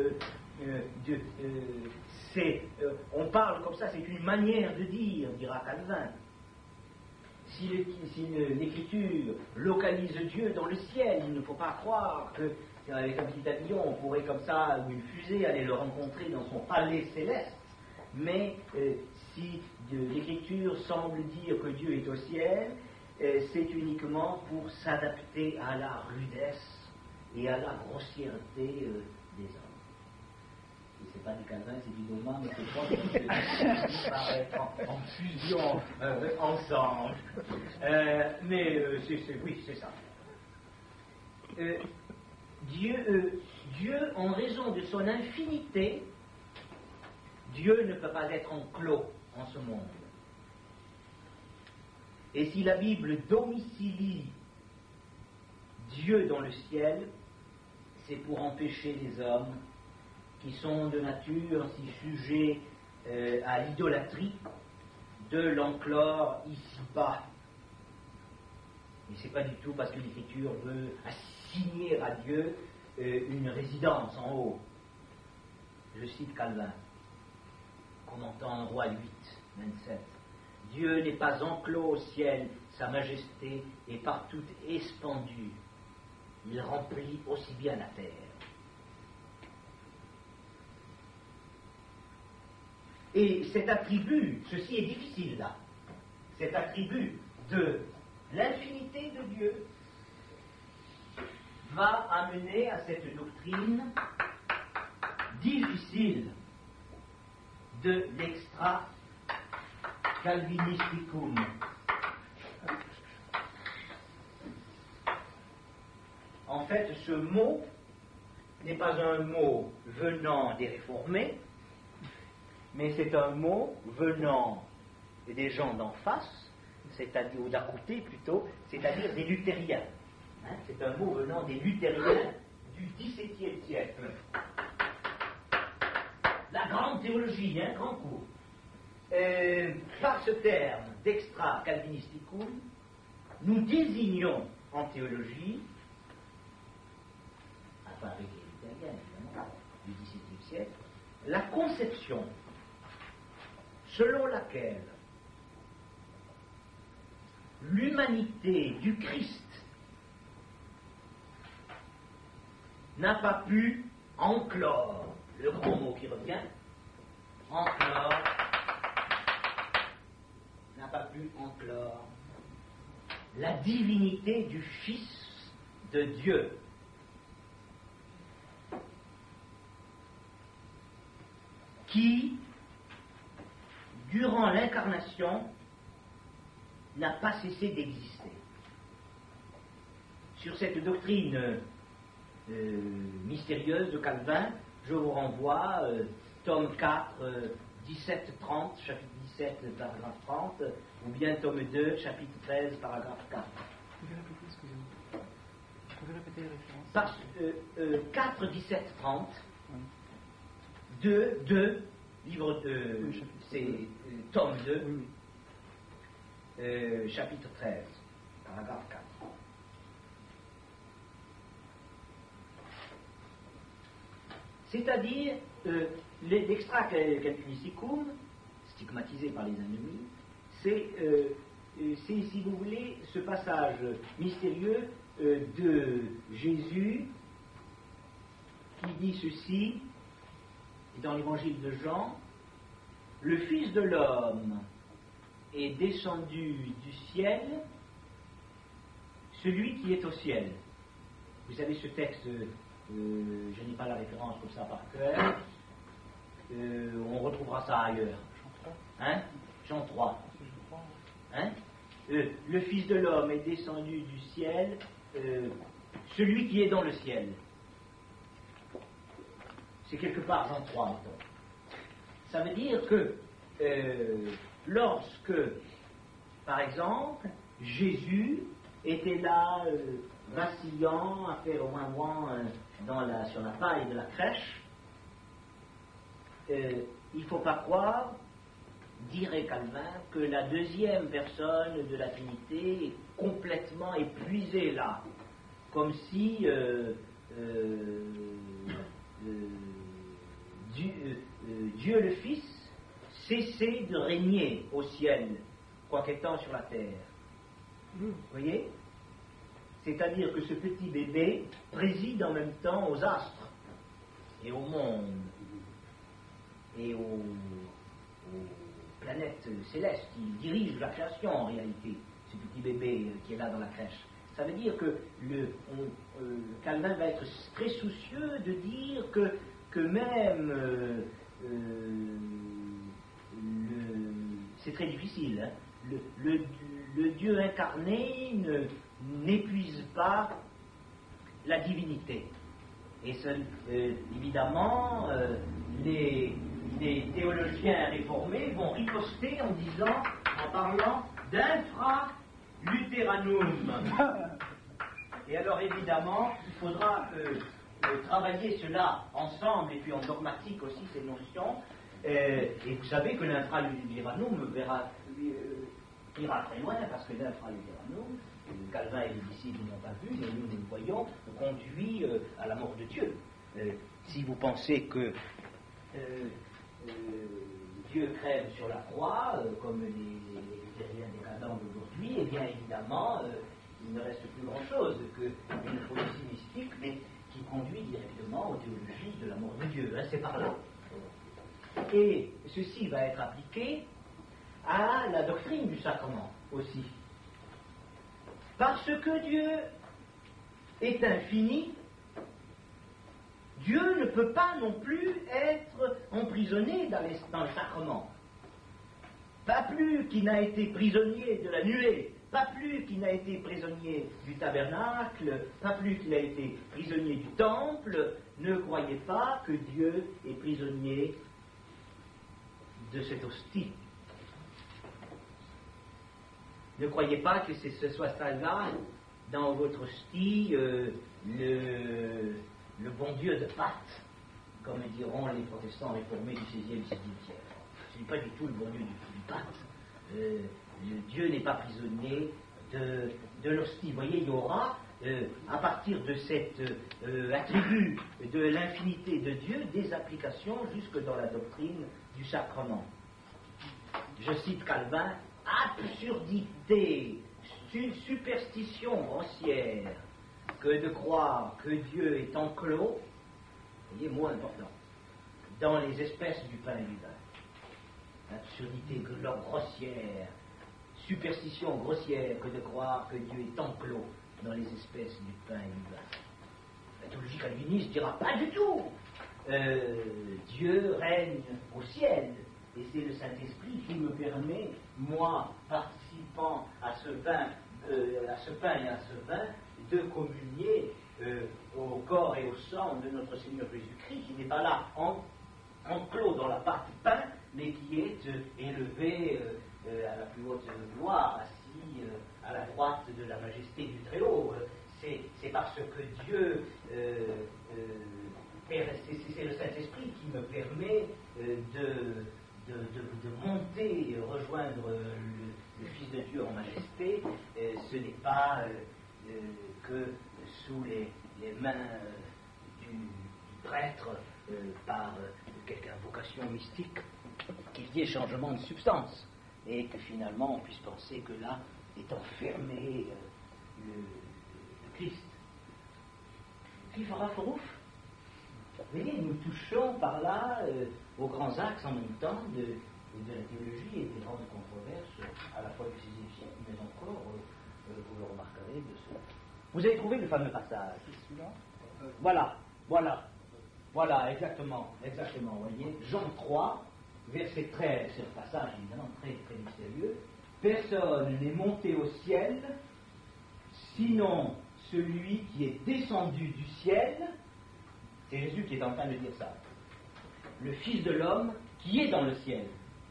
on parle comme ça, c'est une manière de dire, dira Calvin. Si l'Écriture localise Dieu dans le ciel, il ne faut pas croire qu'avec un petit avion, on pourrait comme ça, ou une fusée, aller le rencontrer dans son palais céleste. Mais si l'Écriture semble dire que Dieu est au ciel, c'est uniquement pour s'adapter à la rudesse et à la grossièreté des hommes. Et c'est pas du Calvin, c'est du Doman, mais c'est pas qui paraît en fusion ensemble. Oui, c'est ça. Dieu, en raison de son infinité, Dieu ne peut pas être enclos en ce monde. Et si la Bible domicilie Dieu dans le ciel, c'est pour empêcher les hommes qui sont de nature si sujets à l'idolâtrie de l'enclore ici-bas. Et c'est pas du tout parce que l'Écriture veut assigner à Dieu une résidence en haut. Je cite Calvin, commentant Roi 8, 27. Dieu n'est pas enclos au ciel, sa majesté est partout expandue. Il remplit aussi bien la terre. Et cet attribut, ceci est difficile là, cet attribut de l'infinité de Dieu va amener à cette doctrine difficile de l'extra-calvinisticum. En fait, ce mot n'est pas un mot venant des réformés, mais c'est un mot venant des gens d'en face, c'est-à-dire, ou d'à côté plutôt, c'est-à-dire des luthériens. C'est un mot venant des luthériens du XVIIe siècle. La grande théologie, grand cours. Par ce terme d'extra-calvinisticum, nous désignons en théologie, enfin avec les luthériens évidemment, du XVIIe siècle, la conception selon laquelle l'humanité du Christ n'a pas pu enclore, le grand mot qui revient, enclore, n'a pas pu enclore la divinité du Fils de Dieu. qui, durant l'incarnation, n'a pas cessé d'exister. Sur cette doctrine mystérieuse de Calvin, je vous renvoie, tome 4, 17-30, chapitre 17, paragraphe 30, ou bien tome 2, chapitre 13, paragraphe 4. Vous pouvez répéter, excusez-moi. Vous pouvez répéter les références. 4, 17, 30, Oui. 2, livre de... Oui, chapitre c'est tome 2, Oui, oui. chapitre 13, paragraphe 4. C'est-à-dire, l'extra calvinisticum, stigmatisé par les ennemis, c'est, si vous voulez, ce passage mystérieux de Jésus qui dit ceci, dans l'évangile de Jean, le Fils de l'homme est descendu du ciel, celui qui est au ciel. Vous savez ce texte, je n'ai pas la référence comme ça par cœur, on retrouvera ça ailleurs. Hein? Jean 3. Hein? Le Fils de l'homme est descendu du ciel, celui qui est dans le ciel. C'est quelque part Jean 3, mettons. Ça veut dire que lorsque, par exemple, Jésus était là, vacillant, à faire ouin-ouin sur la paille de la crèche, il ne faut pas croire, dirait Calvin, que la deuxième personne de la Trinité est complètement épuisée là, comme si Dieu le Fils cessait de régner au ciel, quoiqu'étant sur la terre. Vous voyez? C'est-à-dire que ce petit bébé préside en même temps aux astres et au monde et aux planètes célestes. Il dirige la création en réalité, ce petit bébé qui est là dans la crèche. Ça veut dire que Calvin va être très soucieux de dire que même c'est très difficile, hein, le Dieu incarné n'épuise pas la divinité. Et évidemment, les théologiens réformés vont riposter en parlant d'infra-lutheranum. Et alors évidemment, il faudra travailler cela ensemble, et puis en dogmatique aussi, ces notions. Et vous savez que l'infra-lutheranum ira très loin, parce que l'infra-lutheranum, Calvin et les disciples n'ont pas vu, mais nous le voyons, conduit à la mort de Dieu. Si vous pensez que Dieu crève sur la croix, comme les luthériens décadents d'aujourd'hui, eh bien évidemment, il ne reste plus grand-chose qu'une prophétie mystique, mais qui conduit directement aux théologies de la mort de Dieu. Hein, c'est par là. Et ceci va être appliqué à la doctrine du sacrement aussi. Parce que Dieu est infini, Dieu ne peut pas non plus être emprisonné dans le sacrement. Pas plus qu'il n'a été prisonnier de la nuée, pas plus qu'il n'a été prisonnier du tabernacle, pas plus qu'il a été prisonnier du temple. Ne croyez pas que Dieu est prisonnier de cette hostie. Ne croyez pas que ce soit ça là, dans votre hostie, le bon Dieu de Pâques, comme diront les protestants réformés du XVIe et XVIIe siècle. Ce n'est pas du tout le bon Dieu du Pâques. Dieu n'est pas prisonnier de l'hostie. Vous voyez, il y aura, à partir de cet attribut de l'infinité de Dieu, des applications jusque dans la doctrine du sacrement. Je cite Calvin, absurdité, superstition grossière, que de croire que Dieu est enclos, voyez, mot important, dans les espèces du pain et du vin. Absurdité grossière, superstition grossière que de croire que Dieu est enclos dans les espèces du pain et du vin. La théologie calviniste dira pas du tout. Dieu règne au ciel. Et c'est le Saint-Esprit qui me permet, moi, participant à ce pain et à ce vin, de communier au corps et au sang de notre Seigneur Jésus-Christ, qui n'est pas là enclos dans la partie pain, mais qui est élevé à la plus haute gloire, assis à la droite de la majesté du Très-Haut. C'est parce que Dieu, c'est le Saint-Esprit qui me permet de monter, rejoindre le Fils de Dieu en majesté. Ce n'est pas que sous les mains du prêtre par quelque invocation mystique qu'il y ait changement de substance et que finalement on puisse penser que là est enfermé le Christ. Qui fera Farouf? Vous voyez, nous touchons par là aux grands axes en même temps de la théologie et des grandes controverses à la fois du XVIe siècle, mais encore, vous le remarquerez, de ce... Vous avez trouvé le fameux passage? Voilà, exactement, vous voyez, Jean 3, verset 13, c'est un passage évidemment très, très mystérieux. Personne n'est monté au ciel, sinon celui qui est descendu du ciel. C'est Jésus qui est en train de dire ça. Le Fils de l'homme qui est dans le ciel.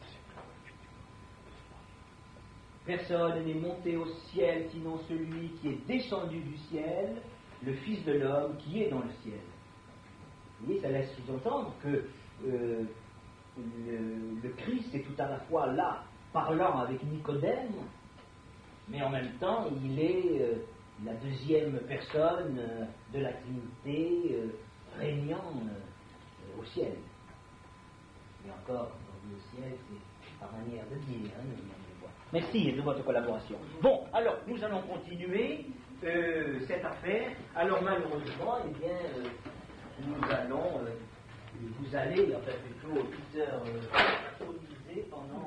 Personne n'est monté au ciel, sinon celui qui est descendu du ciel, le Fils de l'homme qui est dans le ciel. Vous voyez, ça laisse sous-entendre que le Christ est tout à la fois là, parlant avec Nicodème, mais en même temps, il est la deuxième personne de la Trinité régnant au ciel. Et encore, quand on dit au ciel, c'est par manière de dire, Merci de votre collaboration. Bon, alors, nous allons continuer cette affaire. Alors, malheureusement, eh bien, nous allons, vous allez, enfin plutôt, Peter, improviser pendant...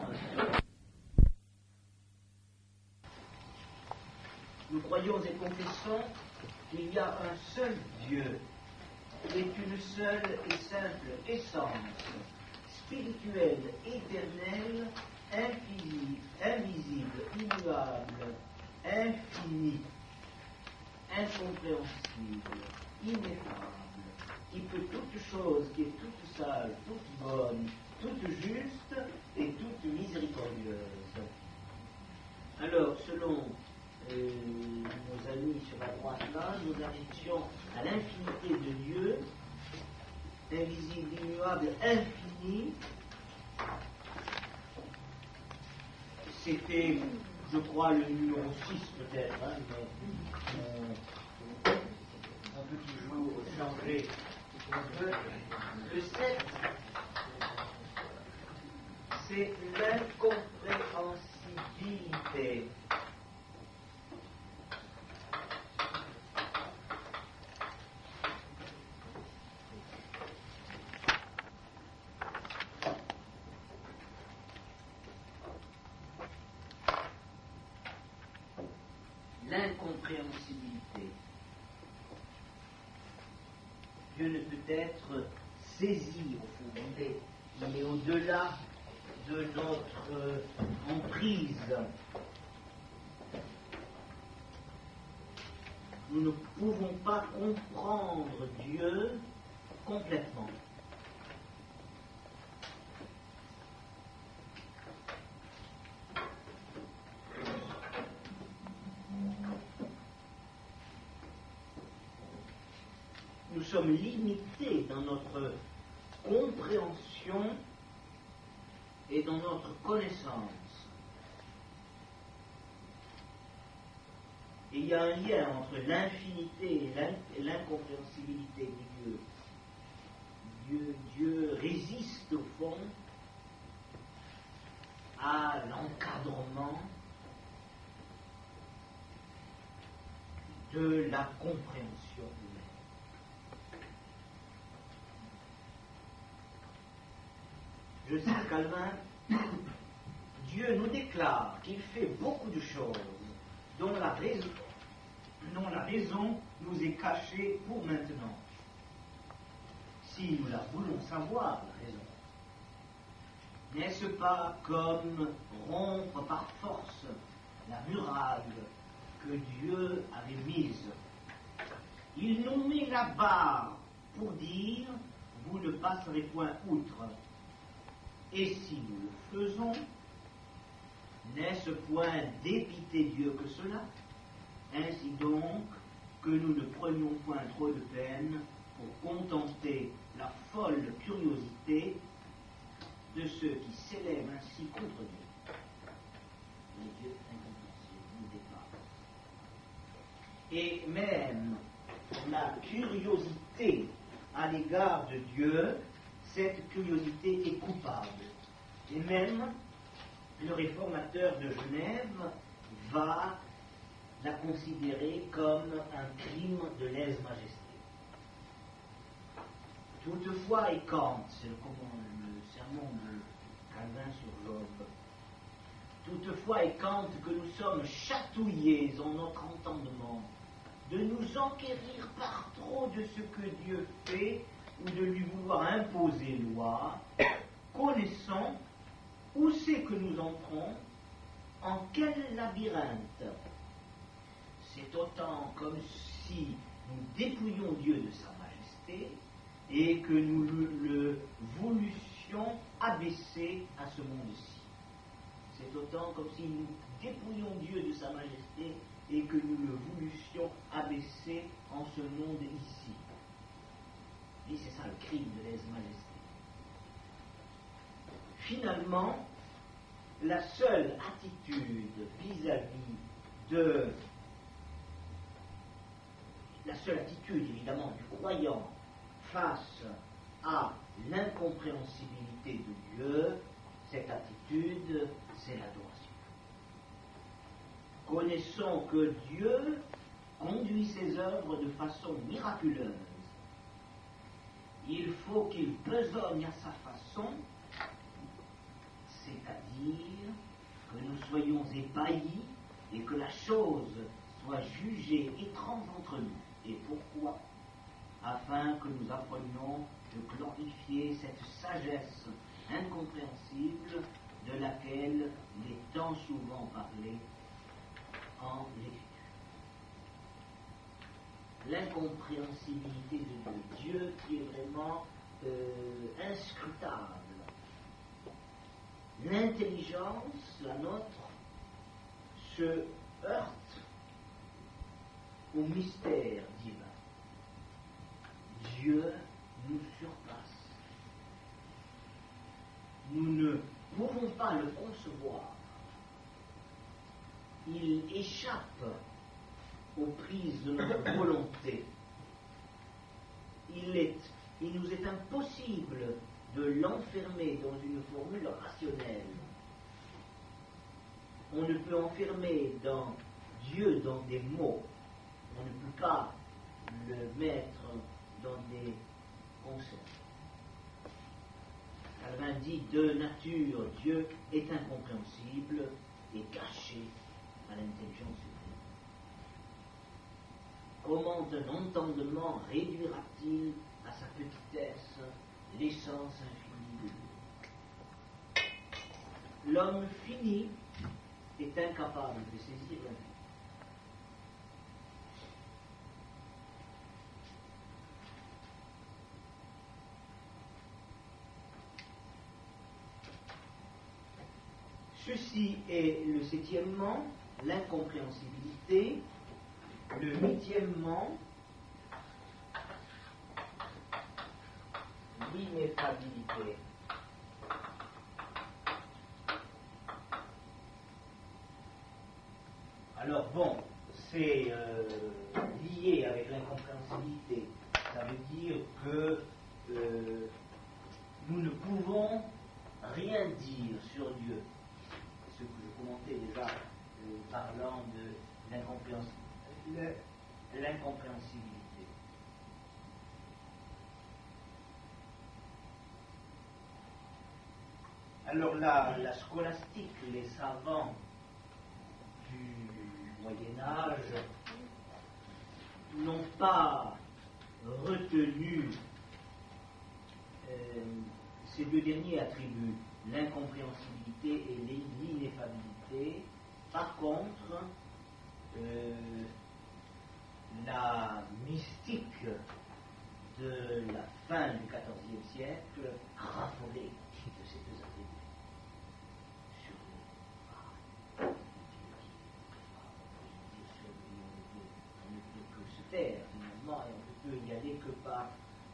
Nous croyons et confessons qu'il y a un seul Dieu, qui est une seule et simple essence, spirituelle, éternelle, infinie, invisible, immuable, infinie, incompréhensible, ineffable, qui peut toute chose, qui est toute sale, toute bonne, toute juste et toute miséricordieuse. Alors, selon nos amis sur la droite là, nous arrivions à l'infinité de Dieu, invisible, immuable, infini. C'était, je crois, le numéro 6 peut-être, hein, mais on peut toujours changer un peu. Le 7, c'est l'incompréhensibilité. L'incompréhensibilité. Dieu ne peut être saisi, au fond, il est au-delà de notre emprise. Nous ne pouvons pas comprendre Dieu complètement. Nous sommes limités dans notre compréhension et dans notre connaissance. Et il y a un lien entre l'infinité et l'incompréhensibilité de Dieu. Dieu résiste au fond à l'encadrement de la compréhension humaine. Je cite Calvin, Dieu nous déclare qu'il fait beaucoup de choses dont la raison nous est cachée pour maintenant. si nous la voulons savoir, la raison, n'est-ce pas comme rompre par force la muraille que Dieu avait mise? Il nous met la barre pour dire, vous ne passerez point outre. Et si nous le faisons, n'est-ce point dépiter Dieu que cela? Ainsi donc, que nous ne prenions point trop de peine pour contenter la folle curiosité de ceux qui s'élèvent ainsi contre Dieu. Mais Dieu incompréhensible, nous dépasse. Et même la curiosité à l'égard de Dieu, cette curiosité est coupable. Et même le réformateur de Genève va la considérer comme un crime de lèse-majesté. Toutefois, et quand, c'est le sermon de Calvin sur Job, toutefois et quand que nous sommes chatouillés en notre entendement de nous enquérir par trop de ce que Dieu fait ou de lui vouloir imposer loi, connaissons où c'est que nous entrons, en quel labyrinthe. C'est autant comme si nous dépouillions Dieu de sa majesté et que nous le voulusions abaisser à ce monde-ci. C'est autant comme si nous dépouillions Dieu de sa majesté et que nous le voulusions abaisser en ce monde ici. Et c'est ça le crime de lèse-majesté. Finalement, la seule attitude vis-à-vis de... La seule attitude, évidemment, du croyant face à l'incompréhensibilité de Dieu, cette attitude, c'est l'adoration. Connaissons que Dieu conduit ses œuvres de façon miraculeuse. Il faut qu'il besogne à sa façon, c'est-à-dire que nous soyons ébahis et que la chose soit jugée étrange entre nous. Et pourquoi? Afin que nous apprenions de glorifier cette sagesse incompréhensible de laquelle il est tant souvent parlé en l'Écriture. L'incompréhensibilité de Dieu qui est vraiment inscrutable. L'intelligence, la nôtre, se heurte au mystère divin. Dieu nous surpasse. Nous ne pouvons pas le concevoir. Il échappe aux prises de notre volonté. Il nous est impossible de l'enfermer dans une formule rationnelle. On ne peut enfermer dans Dieu dans des mots. On ne peut pas le mettre dans des concepts. Calvin dit, de nature, Dieu est incompréhensible et caché à l'intelligence humaine. Comment un entendement réduira-t-il à sa petitesse l'essence infinie de Dieu? L'homme fini est incapable de saisir l'infini. Ceci est le septièmement, l'incompréhensibilité. Le huitièmement, l'ineffabilité. Alors bon, c'est lié avec l'incompréhensibilité. Ça veut dire que nous ne pouvons rien dire sur Dieu. Ce que je commentais déjà parlant de l'incompréhensibilité. Alors là, la scolastique, les savants du Moyen-Âge n'ont pas retenu deux derniers attribuent l'incompréhensibilité et l'ineffabilité. Par contre, la mystique de la fin du XIVe siècle a raffolé de ces deux attributs. On ne peut que se taire finalement, et on ne peut y aller que par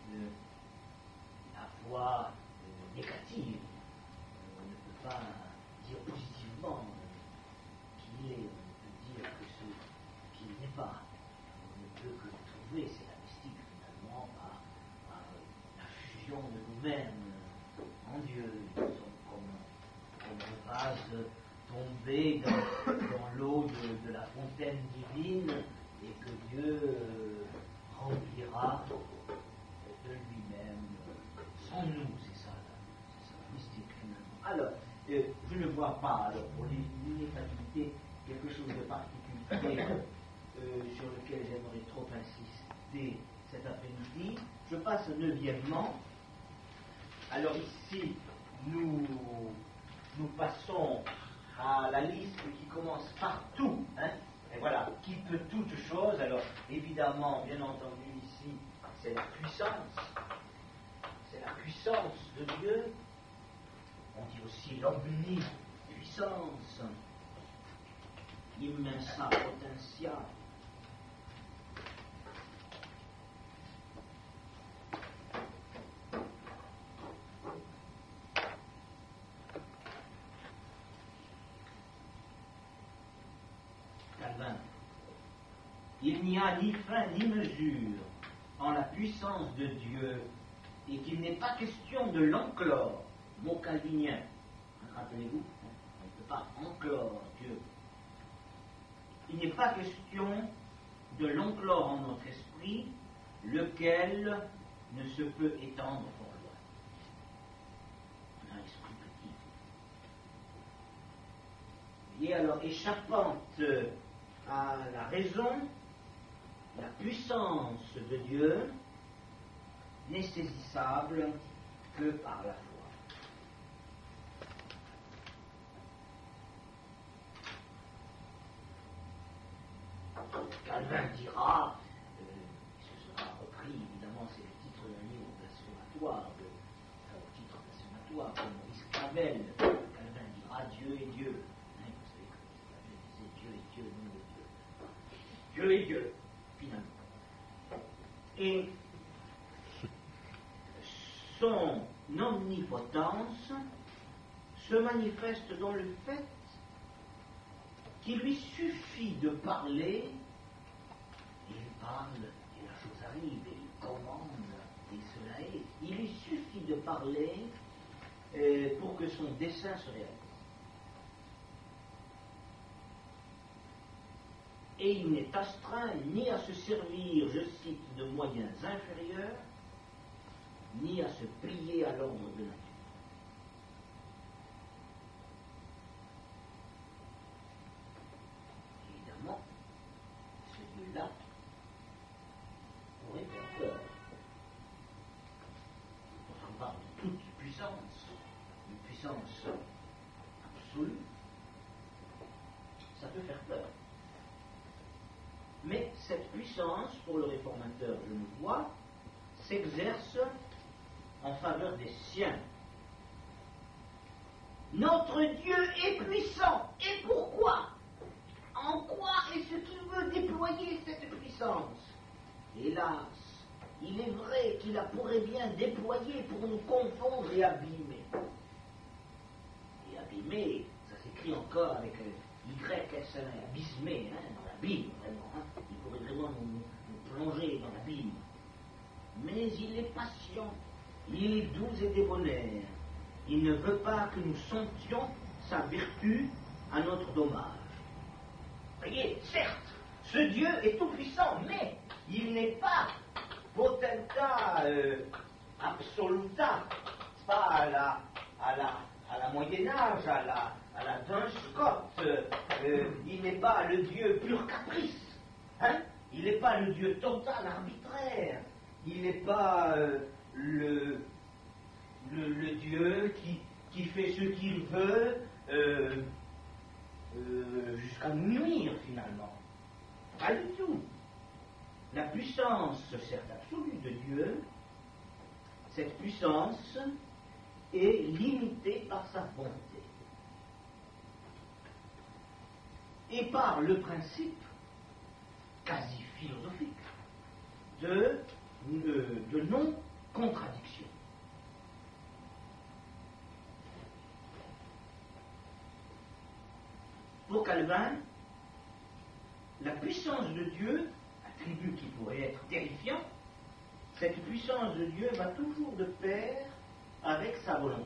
la voie négative. On ne peut pas dire positivement qu'il est, on ne peut dire que ce qu'il n'est pas. On ne peut que trouver, c'est la mystique finalement, par la fusion de nous-mêmes en Dieu. Nous sommes comme un vase tombé dans l'eau de la fontaine divine, et que Dieu remplira de lui-même sans nous, c'est ça la mystique finalement. Alors, je ne vois pas, alors, pour l'ineffabilité, quelque chose de particulier sur lequel j'aimerais trop insister cet après-midi. Je passe neuvièmement. Alors ici, nous passons à la liste qui commence par tout, hein, et voilà, qui peut toute chose. Alors évidemment, bien entendu, ici, c'est la puissance de Dieu. On dit aussi l'omnipuissance, immensa potentia. Calvin. Il n'y a ni fin ni mesure en la puissance de Dieu, et qu'il n'est pas question de l'enclore, mot calvinien. Rappelez-vous, on ne peut pas enclore Dieu. Il n'est pas question de l'enclore en notre esprit, lequel ne se peut étendre fort loin. On a un esprit petit. Et alors, échappant à la raison, la puissance de Dieu n'est saisissable que par la foi. Calvin dira, ce sera repris, évidemment, c'est le titre d'un livre blasphématoire, titre blasphématoire de Maurice Clavel. Calvin dira Dieu est Dieu. Hein, vous savez que Clavel disait Dieu est Dieu, nom de Dieu. Dieu est Dieu, finalement. Et son omnipotence se manifeste dans le fait qu'il lui suffit de parler, et il parle, et la chose arrive, et il commande, et cela est. Il lui suffit de parler pour que son dessein se réalise. Et il n'est astreint ni à se servir, je cite, de moyens inférieurs, ni à se plier à l'ordre de nature. Évidemment, ce Dieu-là pourrait faire peur. Quand on parle de toute puissance, une puissance absolue, ça peut faire peur. Mais cette puissance, pour le réformateur, je le vois, s'exerce en faveur des siens. Notre Dieu est puissant. Et pourquoi? En quoi est-ce qu'il veut déployer cette puissance? Hélas, il est vrai qu'il la pourrait bien déployer pour nous confondre et abîmer. Et abîmer, ça s'écrit encore avec YSM, abysmer, hein, dans l'abîme, vraiment. Hein. Il pourrait vraiment nous plonger dans l'abîme. Mais il est patient, il est doux et débonnaire. Il ne veut pas que nous sentions sa vertu à notre dommage. Voyez, certes, ce Dieu est tout-puissant, mais il n'est pas potenta absoluta, pas à la Moyen-Âge, à la Duns Scott. Il n'est pas le Dieu pur caprice. Hein? Il n'est pas le Dieu total arbitraire. Il n'est pas le le Dieu qui fait ce qu'il veut jusqu'à nous nuire finalement. Pas du tout. La puissance, certes absolue de Dieu, cette puissance est limitée par sa bonté. Et par le principe quasi philosophique de non-contradiction. Pour Calvin, la puissance de Dieu, attribut qui pourrait être terrifiant, cette puissance de Dieu va toujours de pair avec sa volonté.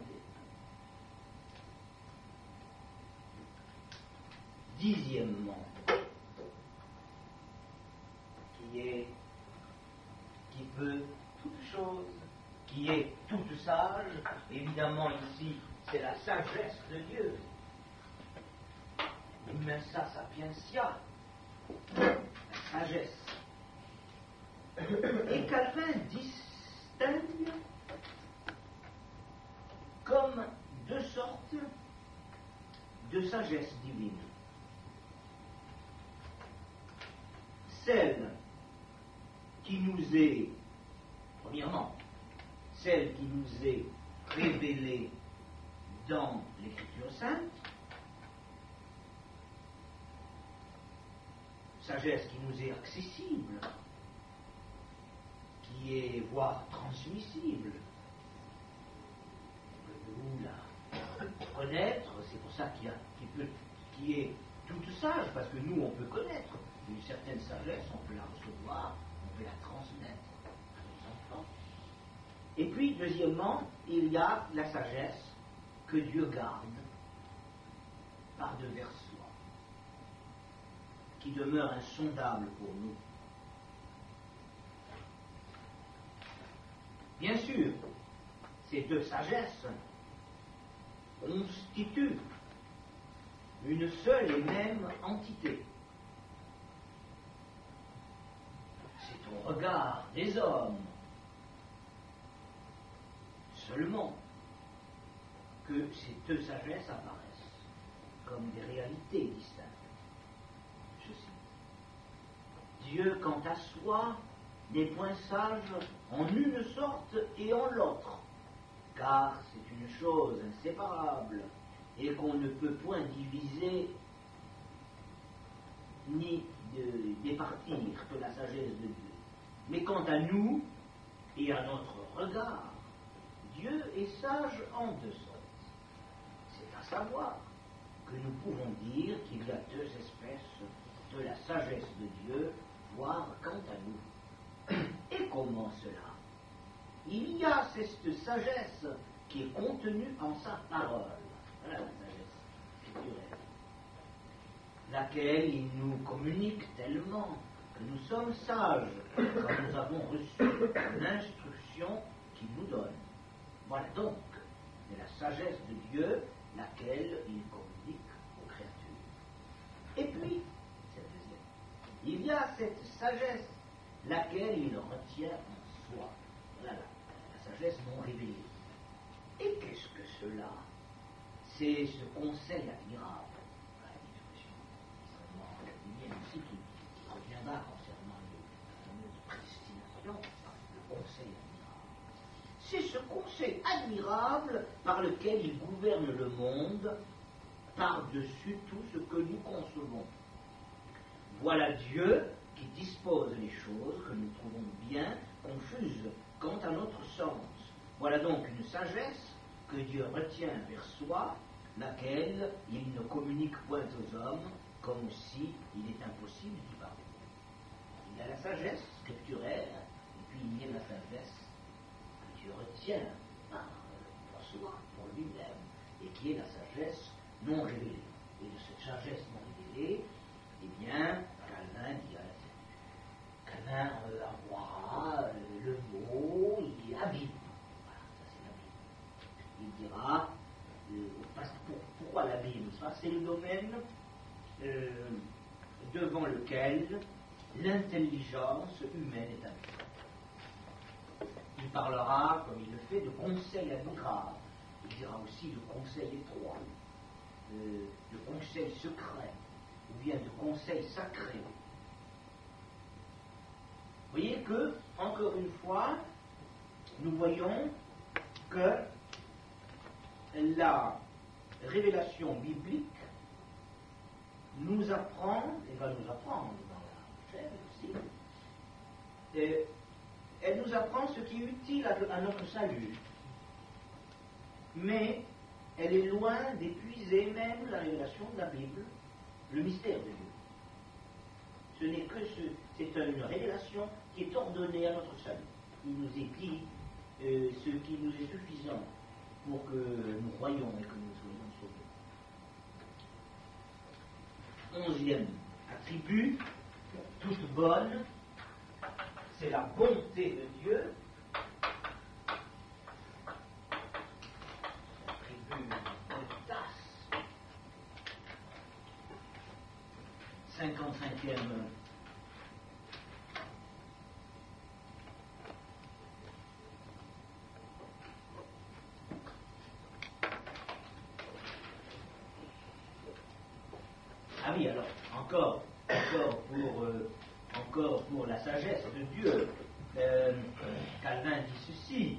Dixièmement, qui peut toute chose, qui est toute sage, évidemment ici c'est la sagesse de Dieu, immensa sapientia, la sagesse. Et Calvin distingue comme deux sortes de sagesse divine. Celle qui nous est, premièrement, celle qui nous est révélée dans l'Écriture sainte, sagesse qui nous est accessible, qui est voire transmissible. Nous la connaître, c'est pour ça qui est toute sage, parce que nous on peut connaître une certaine sagesse, on peut la recevoir, on peut la transmettre à nos enfants. Et puis, deuxièmement, il y a la sagesse que Dieu garde par-devers soi, qui demeure insondable pour nous. Bien sûr, ces deux sagesses constituent une seule et même entité. C'est au regard des hommes seulement que ces deux sagesses apparaissent comme des réalités distinctes. Je cite. Dieu, quant à soi, n'est point sage en une sorte et en l'autre, car c'est une chose inséparable et qu'on ne peut point diviser ni départir de la sagesse de Dieu. Mais quant à nous et à notre regard, Dieu est sage en deux sortes. C'est à savoir que nous pouvons dire qu'il y a deux espèces de la sagesse de Dieu, voire quant à nous. Et comment cela? Il y a cette sagesse qui est contenue en sa parole. Voilà la sagesse scripturelle, laquelle il nous communique tellement que nous sommes sages quand nous avons reçu l'instruction qu'il nous donne. Voilà donc c'est la sagesse de Dieu laquelle il communique aux créatures. Et puis, cette deuxième, il y a cette sagesse laquelle il retient en soi. Voilà la sagesse non révélée. Et qu'est-ce que cela? C'est ce conseil admirable, la discussion extrêmement calvinienne aussi, qui reviendra concernant la fameuse prédestination, le conseil admirable. C'est ce conseil admirable par lequel il gouverne le monde par-dessus tout ce que nous concevons. Voilà Dieu qui dispose les choses que nous trouvons bien confuses quant à notre sens. Voilà donc une sagesse que Dieu retient vers soi, laquelle il ne communique point aux hommes, comme si il est impossible d'y parler. Il y a la sagesse scripturaire, et puis il y a la sagesse que Dieu retient pour soi, pour lui-même, et qui est la sagesse non révélée. Et de cette sagesse non révélée, eh bien, Calvin dit à la Calvin envoiera le mot, il est habile. Voilà, ça c'est la Bible. Il dira, pourquoi la Bible? C'est le domaine devant lequel l'intelligence humaine est habile. Il parlera, comme il le fait, de conseil admirable. Il dira aussi de conseil étroit, de conseil secret, ou bien de conseil sacré. Vous voyez que, encore une fois, nous voyons que la révélation biblique nous apprend, et va nous apprendre dans la chair aussi, elle nous apprend ce qui est utile à notre salut. Mais elle est loin d'épuiser même la révélation de la Bible, le mystère de Dieu. Ce n'est que c'est une révélation qui est ordonnée à notre salut. Il nous est dit ce qui nous est suffisant pour que nous croyions et que nous soyons sauvés. 11e attribut, toute bonne, c'est la bonté de Dieu. Attribut de tasse. 55e. Ah oui, alors, encore pour la sagesse de Dieu, Calvin dit ceci: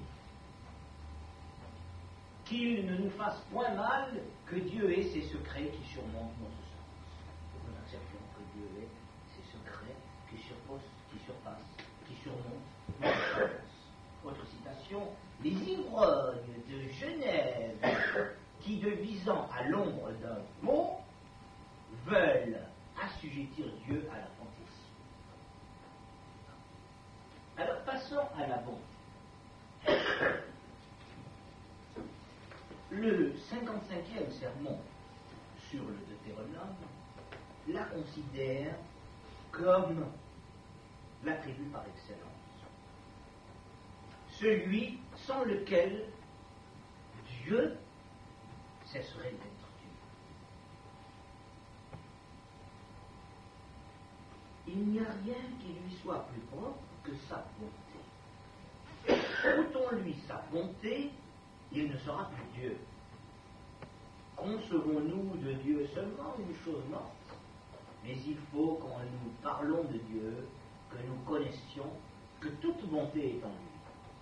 qu'il ne nous fasse point mal que Dieu ait ses secrets qui surmontent notre sens. Nous acceptons que Dieu ait ses secrets qui surmontent notre sens. Autre citation: les ivrognes de Genève, qui devisant à l'ombre d'un beau, veulent assujettir Dieu à la fantaisie. Alors passons à la bonté. Le 55e sermon sur le Deutéronome la considère comme l'attribut par excellence, celui sans lequel Dieu cesserait d'être Dieu. Il n'y a rien qui lui soit plus propre que sa bonté. Ôtons-lui sa bonté, il ne sera plus Dieu. Concevons-nous de Dieu seulement une chose morte, mais il faut, quand nous parlons de Dieu, que nous connaissions que toute bonté est en lui.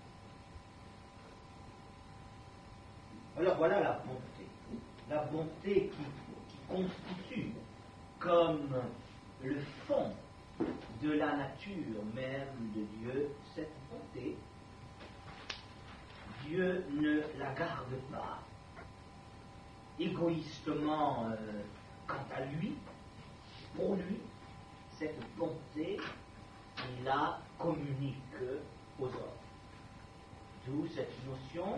Alors voilà la bonté. La bonté qui constitue comme le fond de la nature même de Dieu. Cette bonté, Dieu ne la garde pas égoïstement quant à lui. Pour lui, cette bonté, il la communique aux hommes. D'où cette notion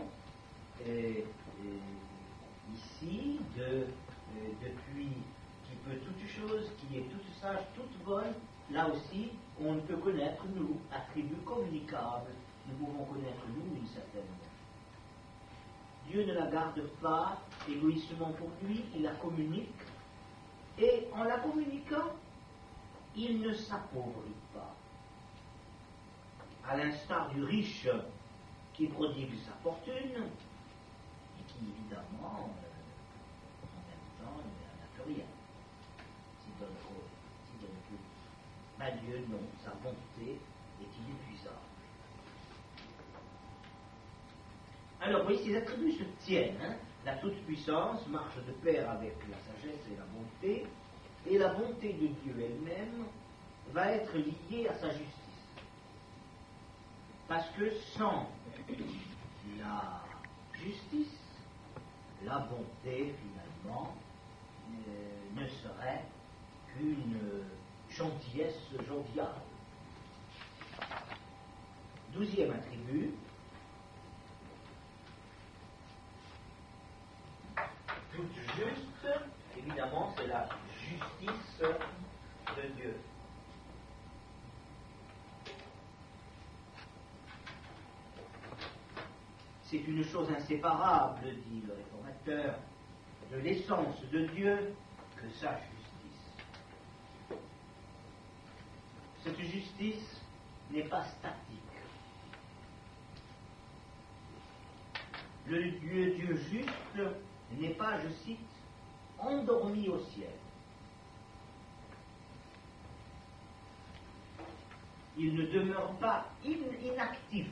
ici depuis qui peut toute chose, qui est toute sage, toute bonne. Là aussi, on peut connaître, nous, attributs communicables, nous pouvons connaître, nous, une certaine bonté. Dieu ne la garde pas égoïstement pour lui, il la communique, et en la communiquant, il ne s'appauvrit pas. À l'instar du riche qui prodigue sa fortune, et qui évidemment, en même temps, n'a que rien. S'il donne tout. Mais Dieu, non, sa bonté est inépuisable. Alors, vous voyez, ces attributs se tiennent. La toute-puissance marche de pair avec la sagesse et la bonté, et la bonté de Dieu elle-même va être liée à sa justice. Parce que sans la justice, la bonté, finalement, ne serait qu'une gentillesse joviale. 12e attribut, toute juste, évidemment, c'est la justice de Dieu. C'est une chose inséparable, dit le réformateur, de l'essence de Dieu que sa justice. Cette justice n'est pas statique. le Dieu juste n'est pas, je cite, endormi au ciel. Il ne demeure pas inactif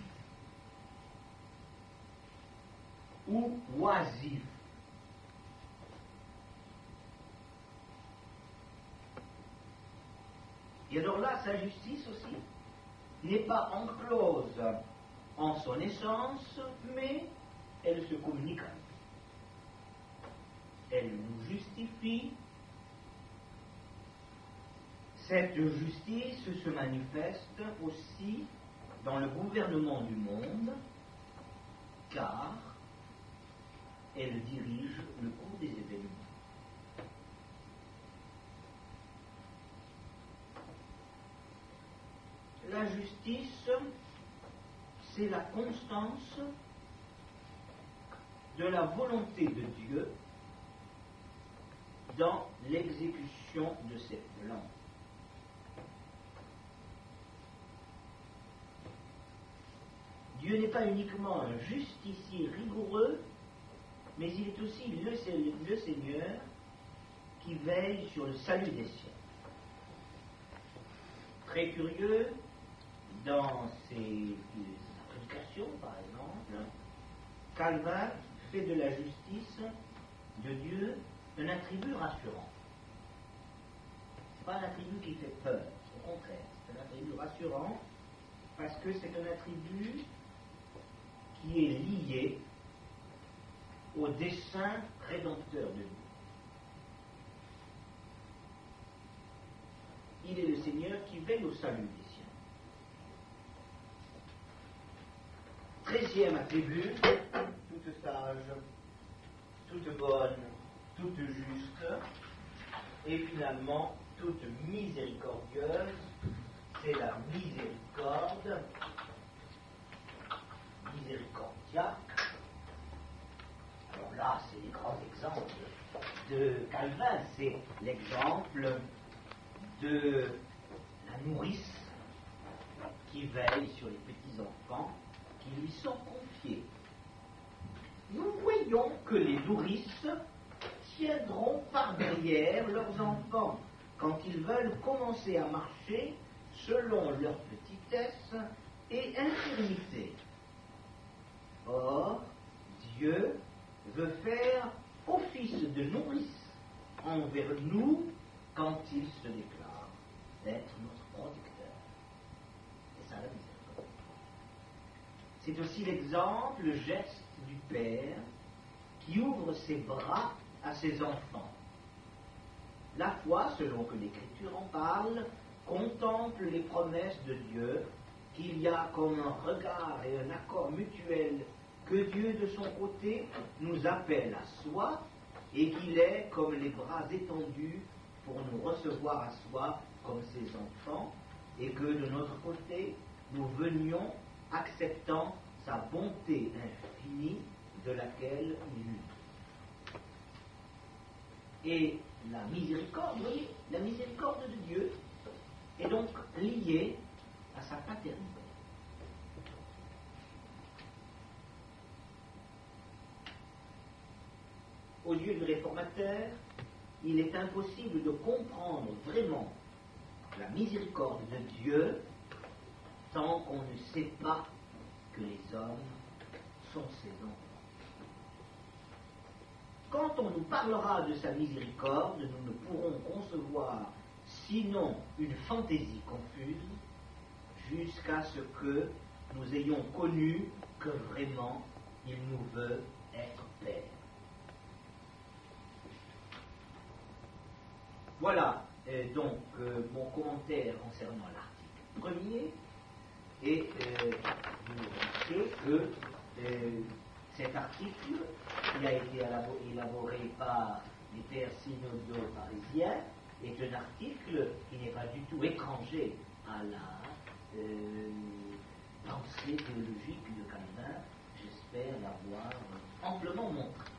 ou oisif. Et alors là, sa justice aussi n'est pas enclose en son essence, mais elle se communique à nous. Elle nous justifie. Cette justice se manifeste aussi dans le gouvernement du monde, car elle dirige le cours des événements. La justice, c'est la constance de la volonté de Dieu dans l'exécution de ses plans. Dieu n'est pas uniquement un justicier rigoureux, mais il est aussi le Seigneur qui veille sur le salut des siens. Très curieux, dans ses prédications, par exemple, Calvin fait de la justice de Dieu un attribut rassurant. Ce n'est pas un attribut qui fait peur, au contraire, c'est un attribut rassurant parce que c'est un attribut qui est lié au dessein rédempteur de Dieu. Il est le Seigneur qui veille au salut des siens. 13e attribut, toute sage, toute bonne, toute juste, et finalement toute miséricordieuse, c'est la miséricorde, miséricordia. Alors là, c'est les grands exemples de Calvin, c'est l'exemple de la nourrice qui veille sur les petits-enfants qui lui sont confiés. Nous voyons que les nourrices tiendront par derrière leurs enfants quand ils veulent commencer à marcher selon leur petitesse et infirmité. Or, Dieu veut faire office de nourrice envers nous quand il se déclare être notre protecteur. C'est ça la miséricorde. C'est aussi l'exemple, le geste du Père qui ouvre ses bras à ses enfants. La foi, selon que l'Écriture en parle, contemple les promesses de Dieu, qu'il y a comme un regard et un accord mutuel que Dieu de son côté nous appelle à soi et qu'il est comme les bras étendus pour nous recevoir à soi comme ses enfants et que de notre côté nous venions acceptant sa bonté infinie de laquelle il lutte. Et la miséricorde, vous voyez, la miséricorde de Dieu est donc liée à sa paternité. Aux yeux du réformateur, il est impossible de comprendre vraiment la miséricorde de Dieu tant qu'on ne sait pas que les hommes sont ses enfants. Quand on nous parlera de sa miséricorde, nous ne pourrons concevoir sinon une fantaisie confuse jusqu'à ce que nous ayons connu que vraiment il nous veut être Père. Voilà donc mon commentaire concernant l'article premier, et vous remarquez que cet article, qui a été élaboré par les pères synodaux parisiens, est un article qui n'est pas du tout étranger à la pensée théologique de Calvin. J'espère l'avoir amplement montré.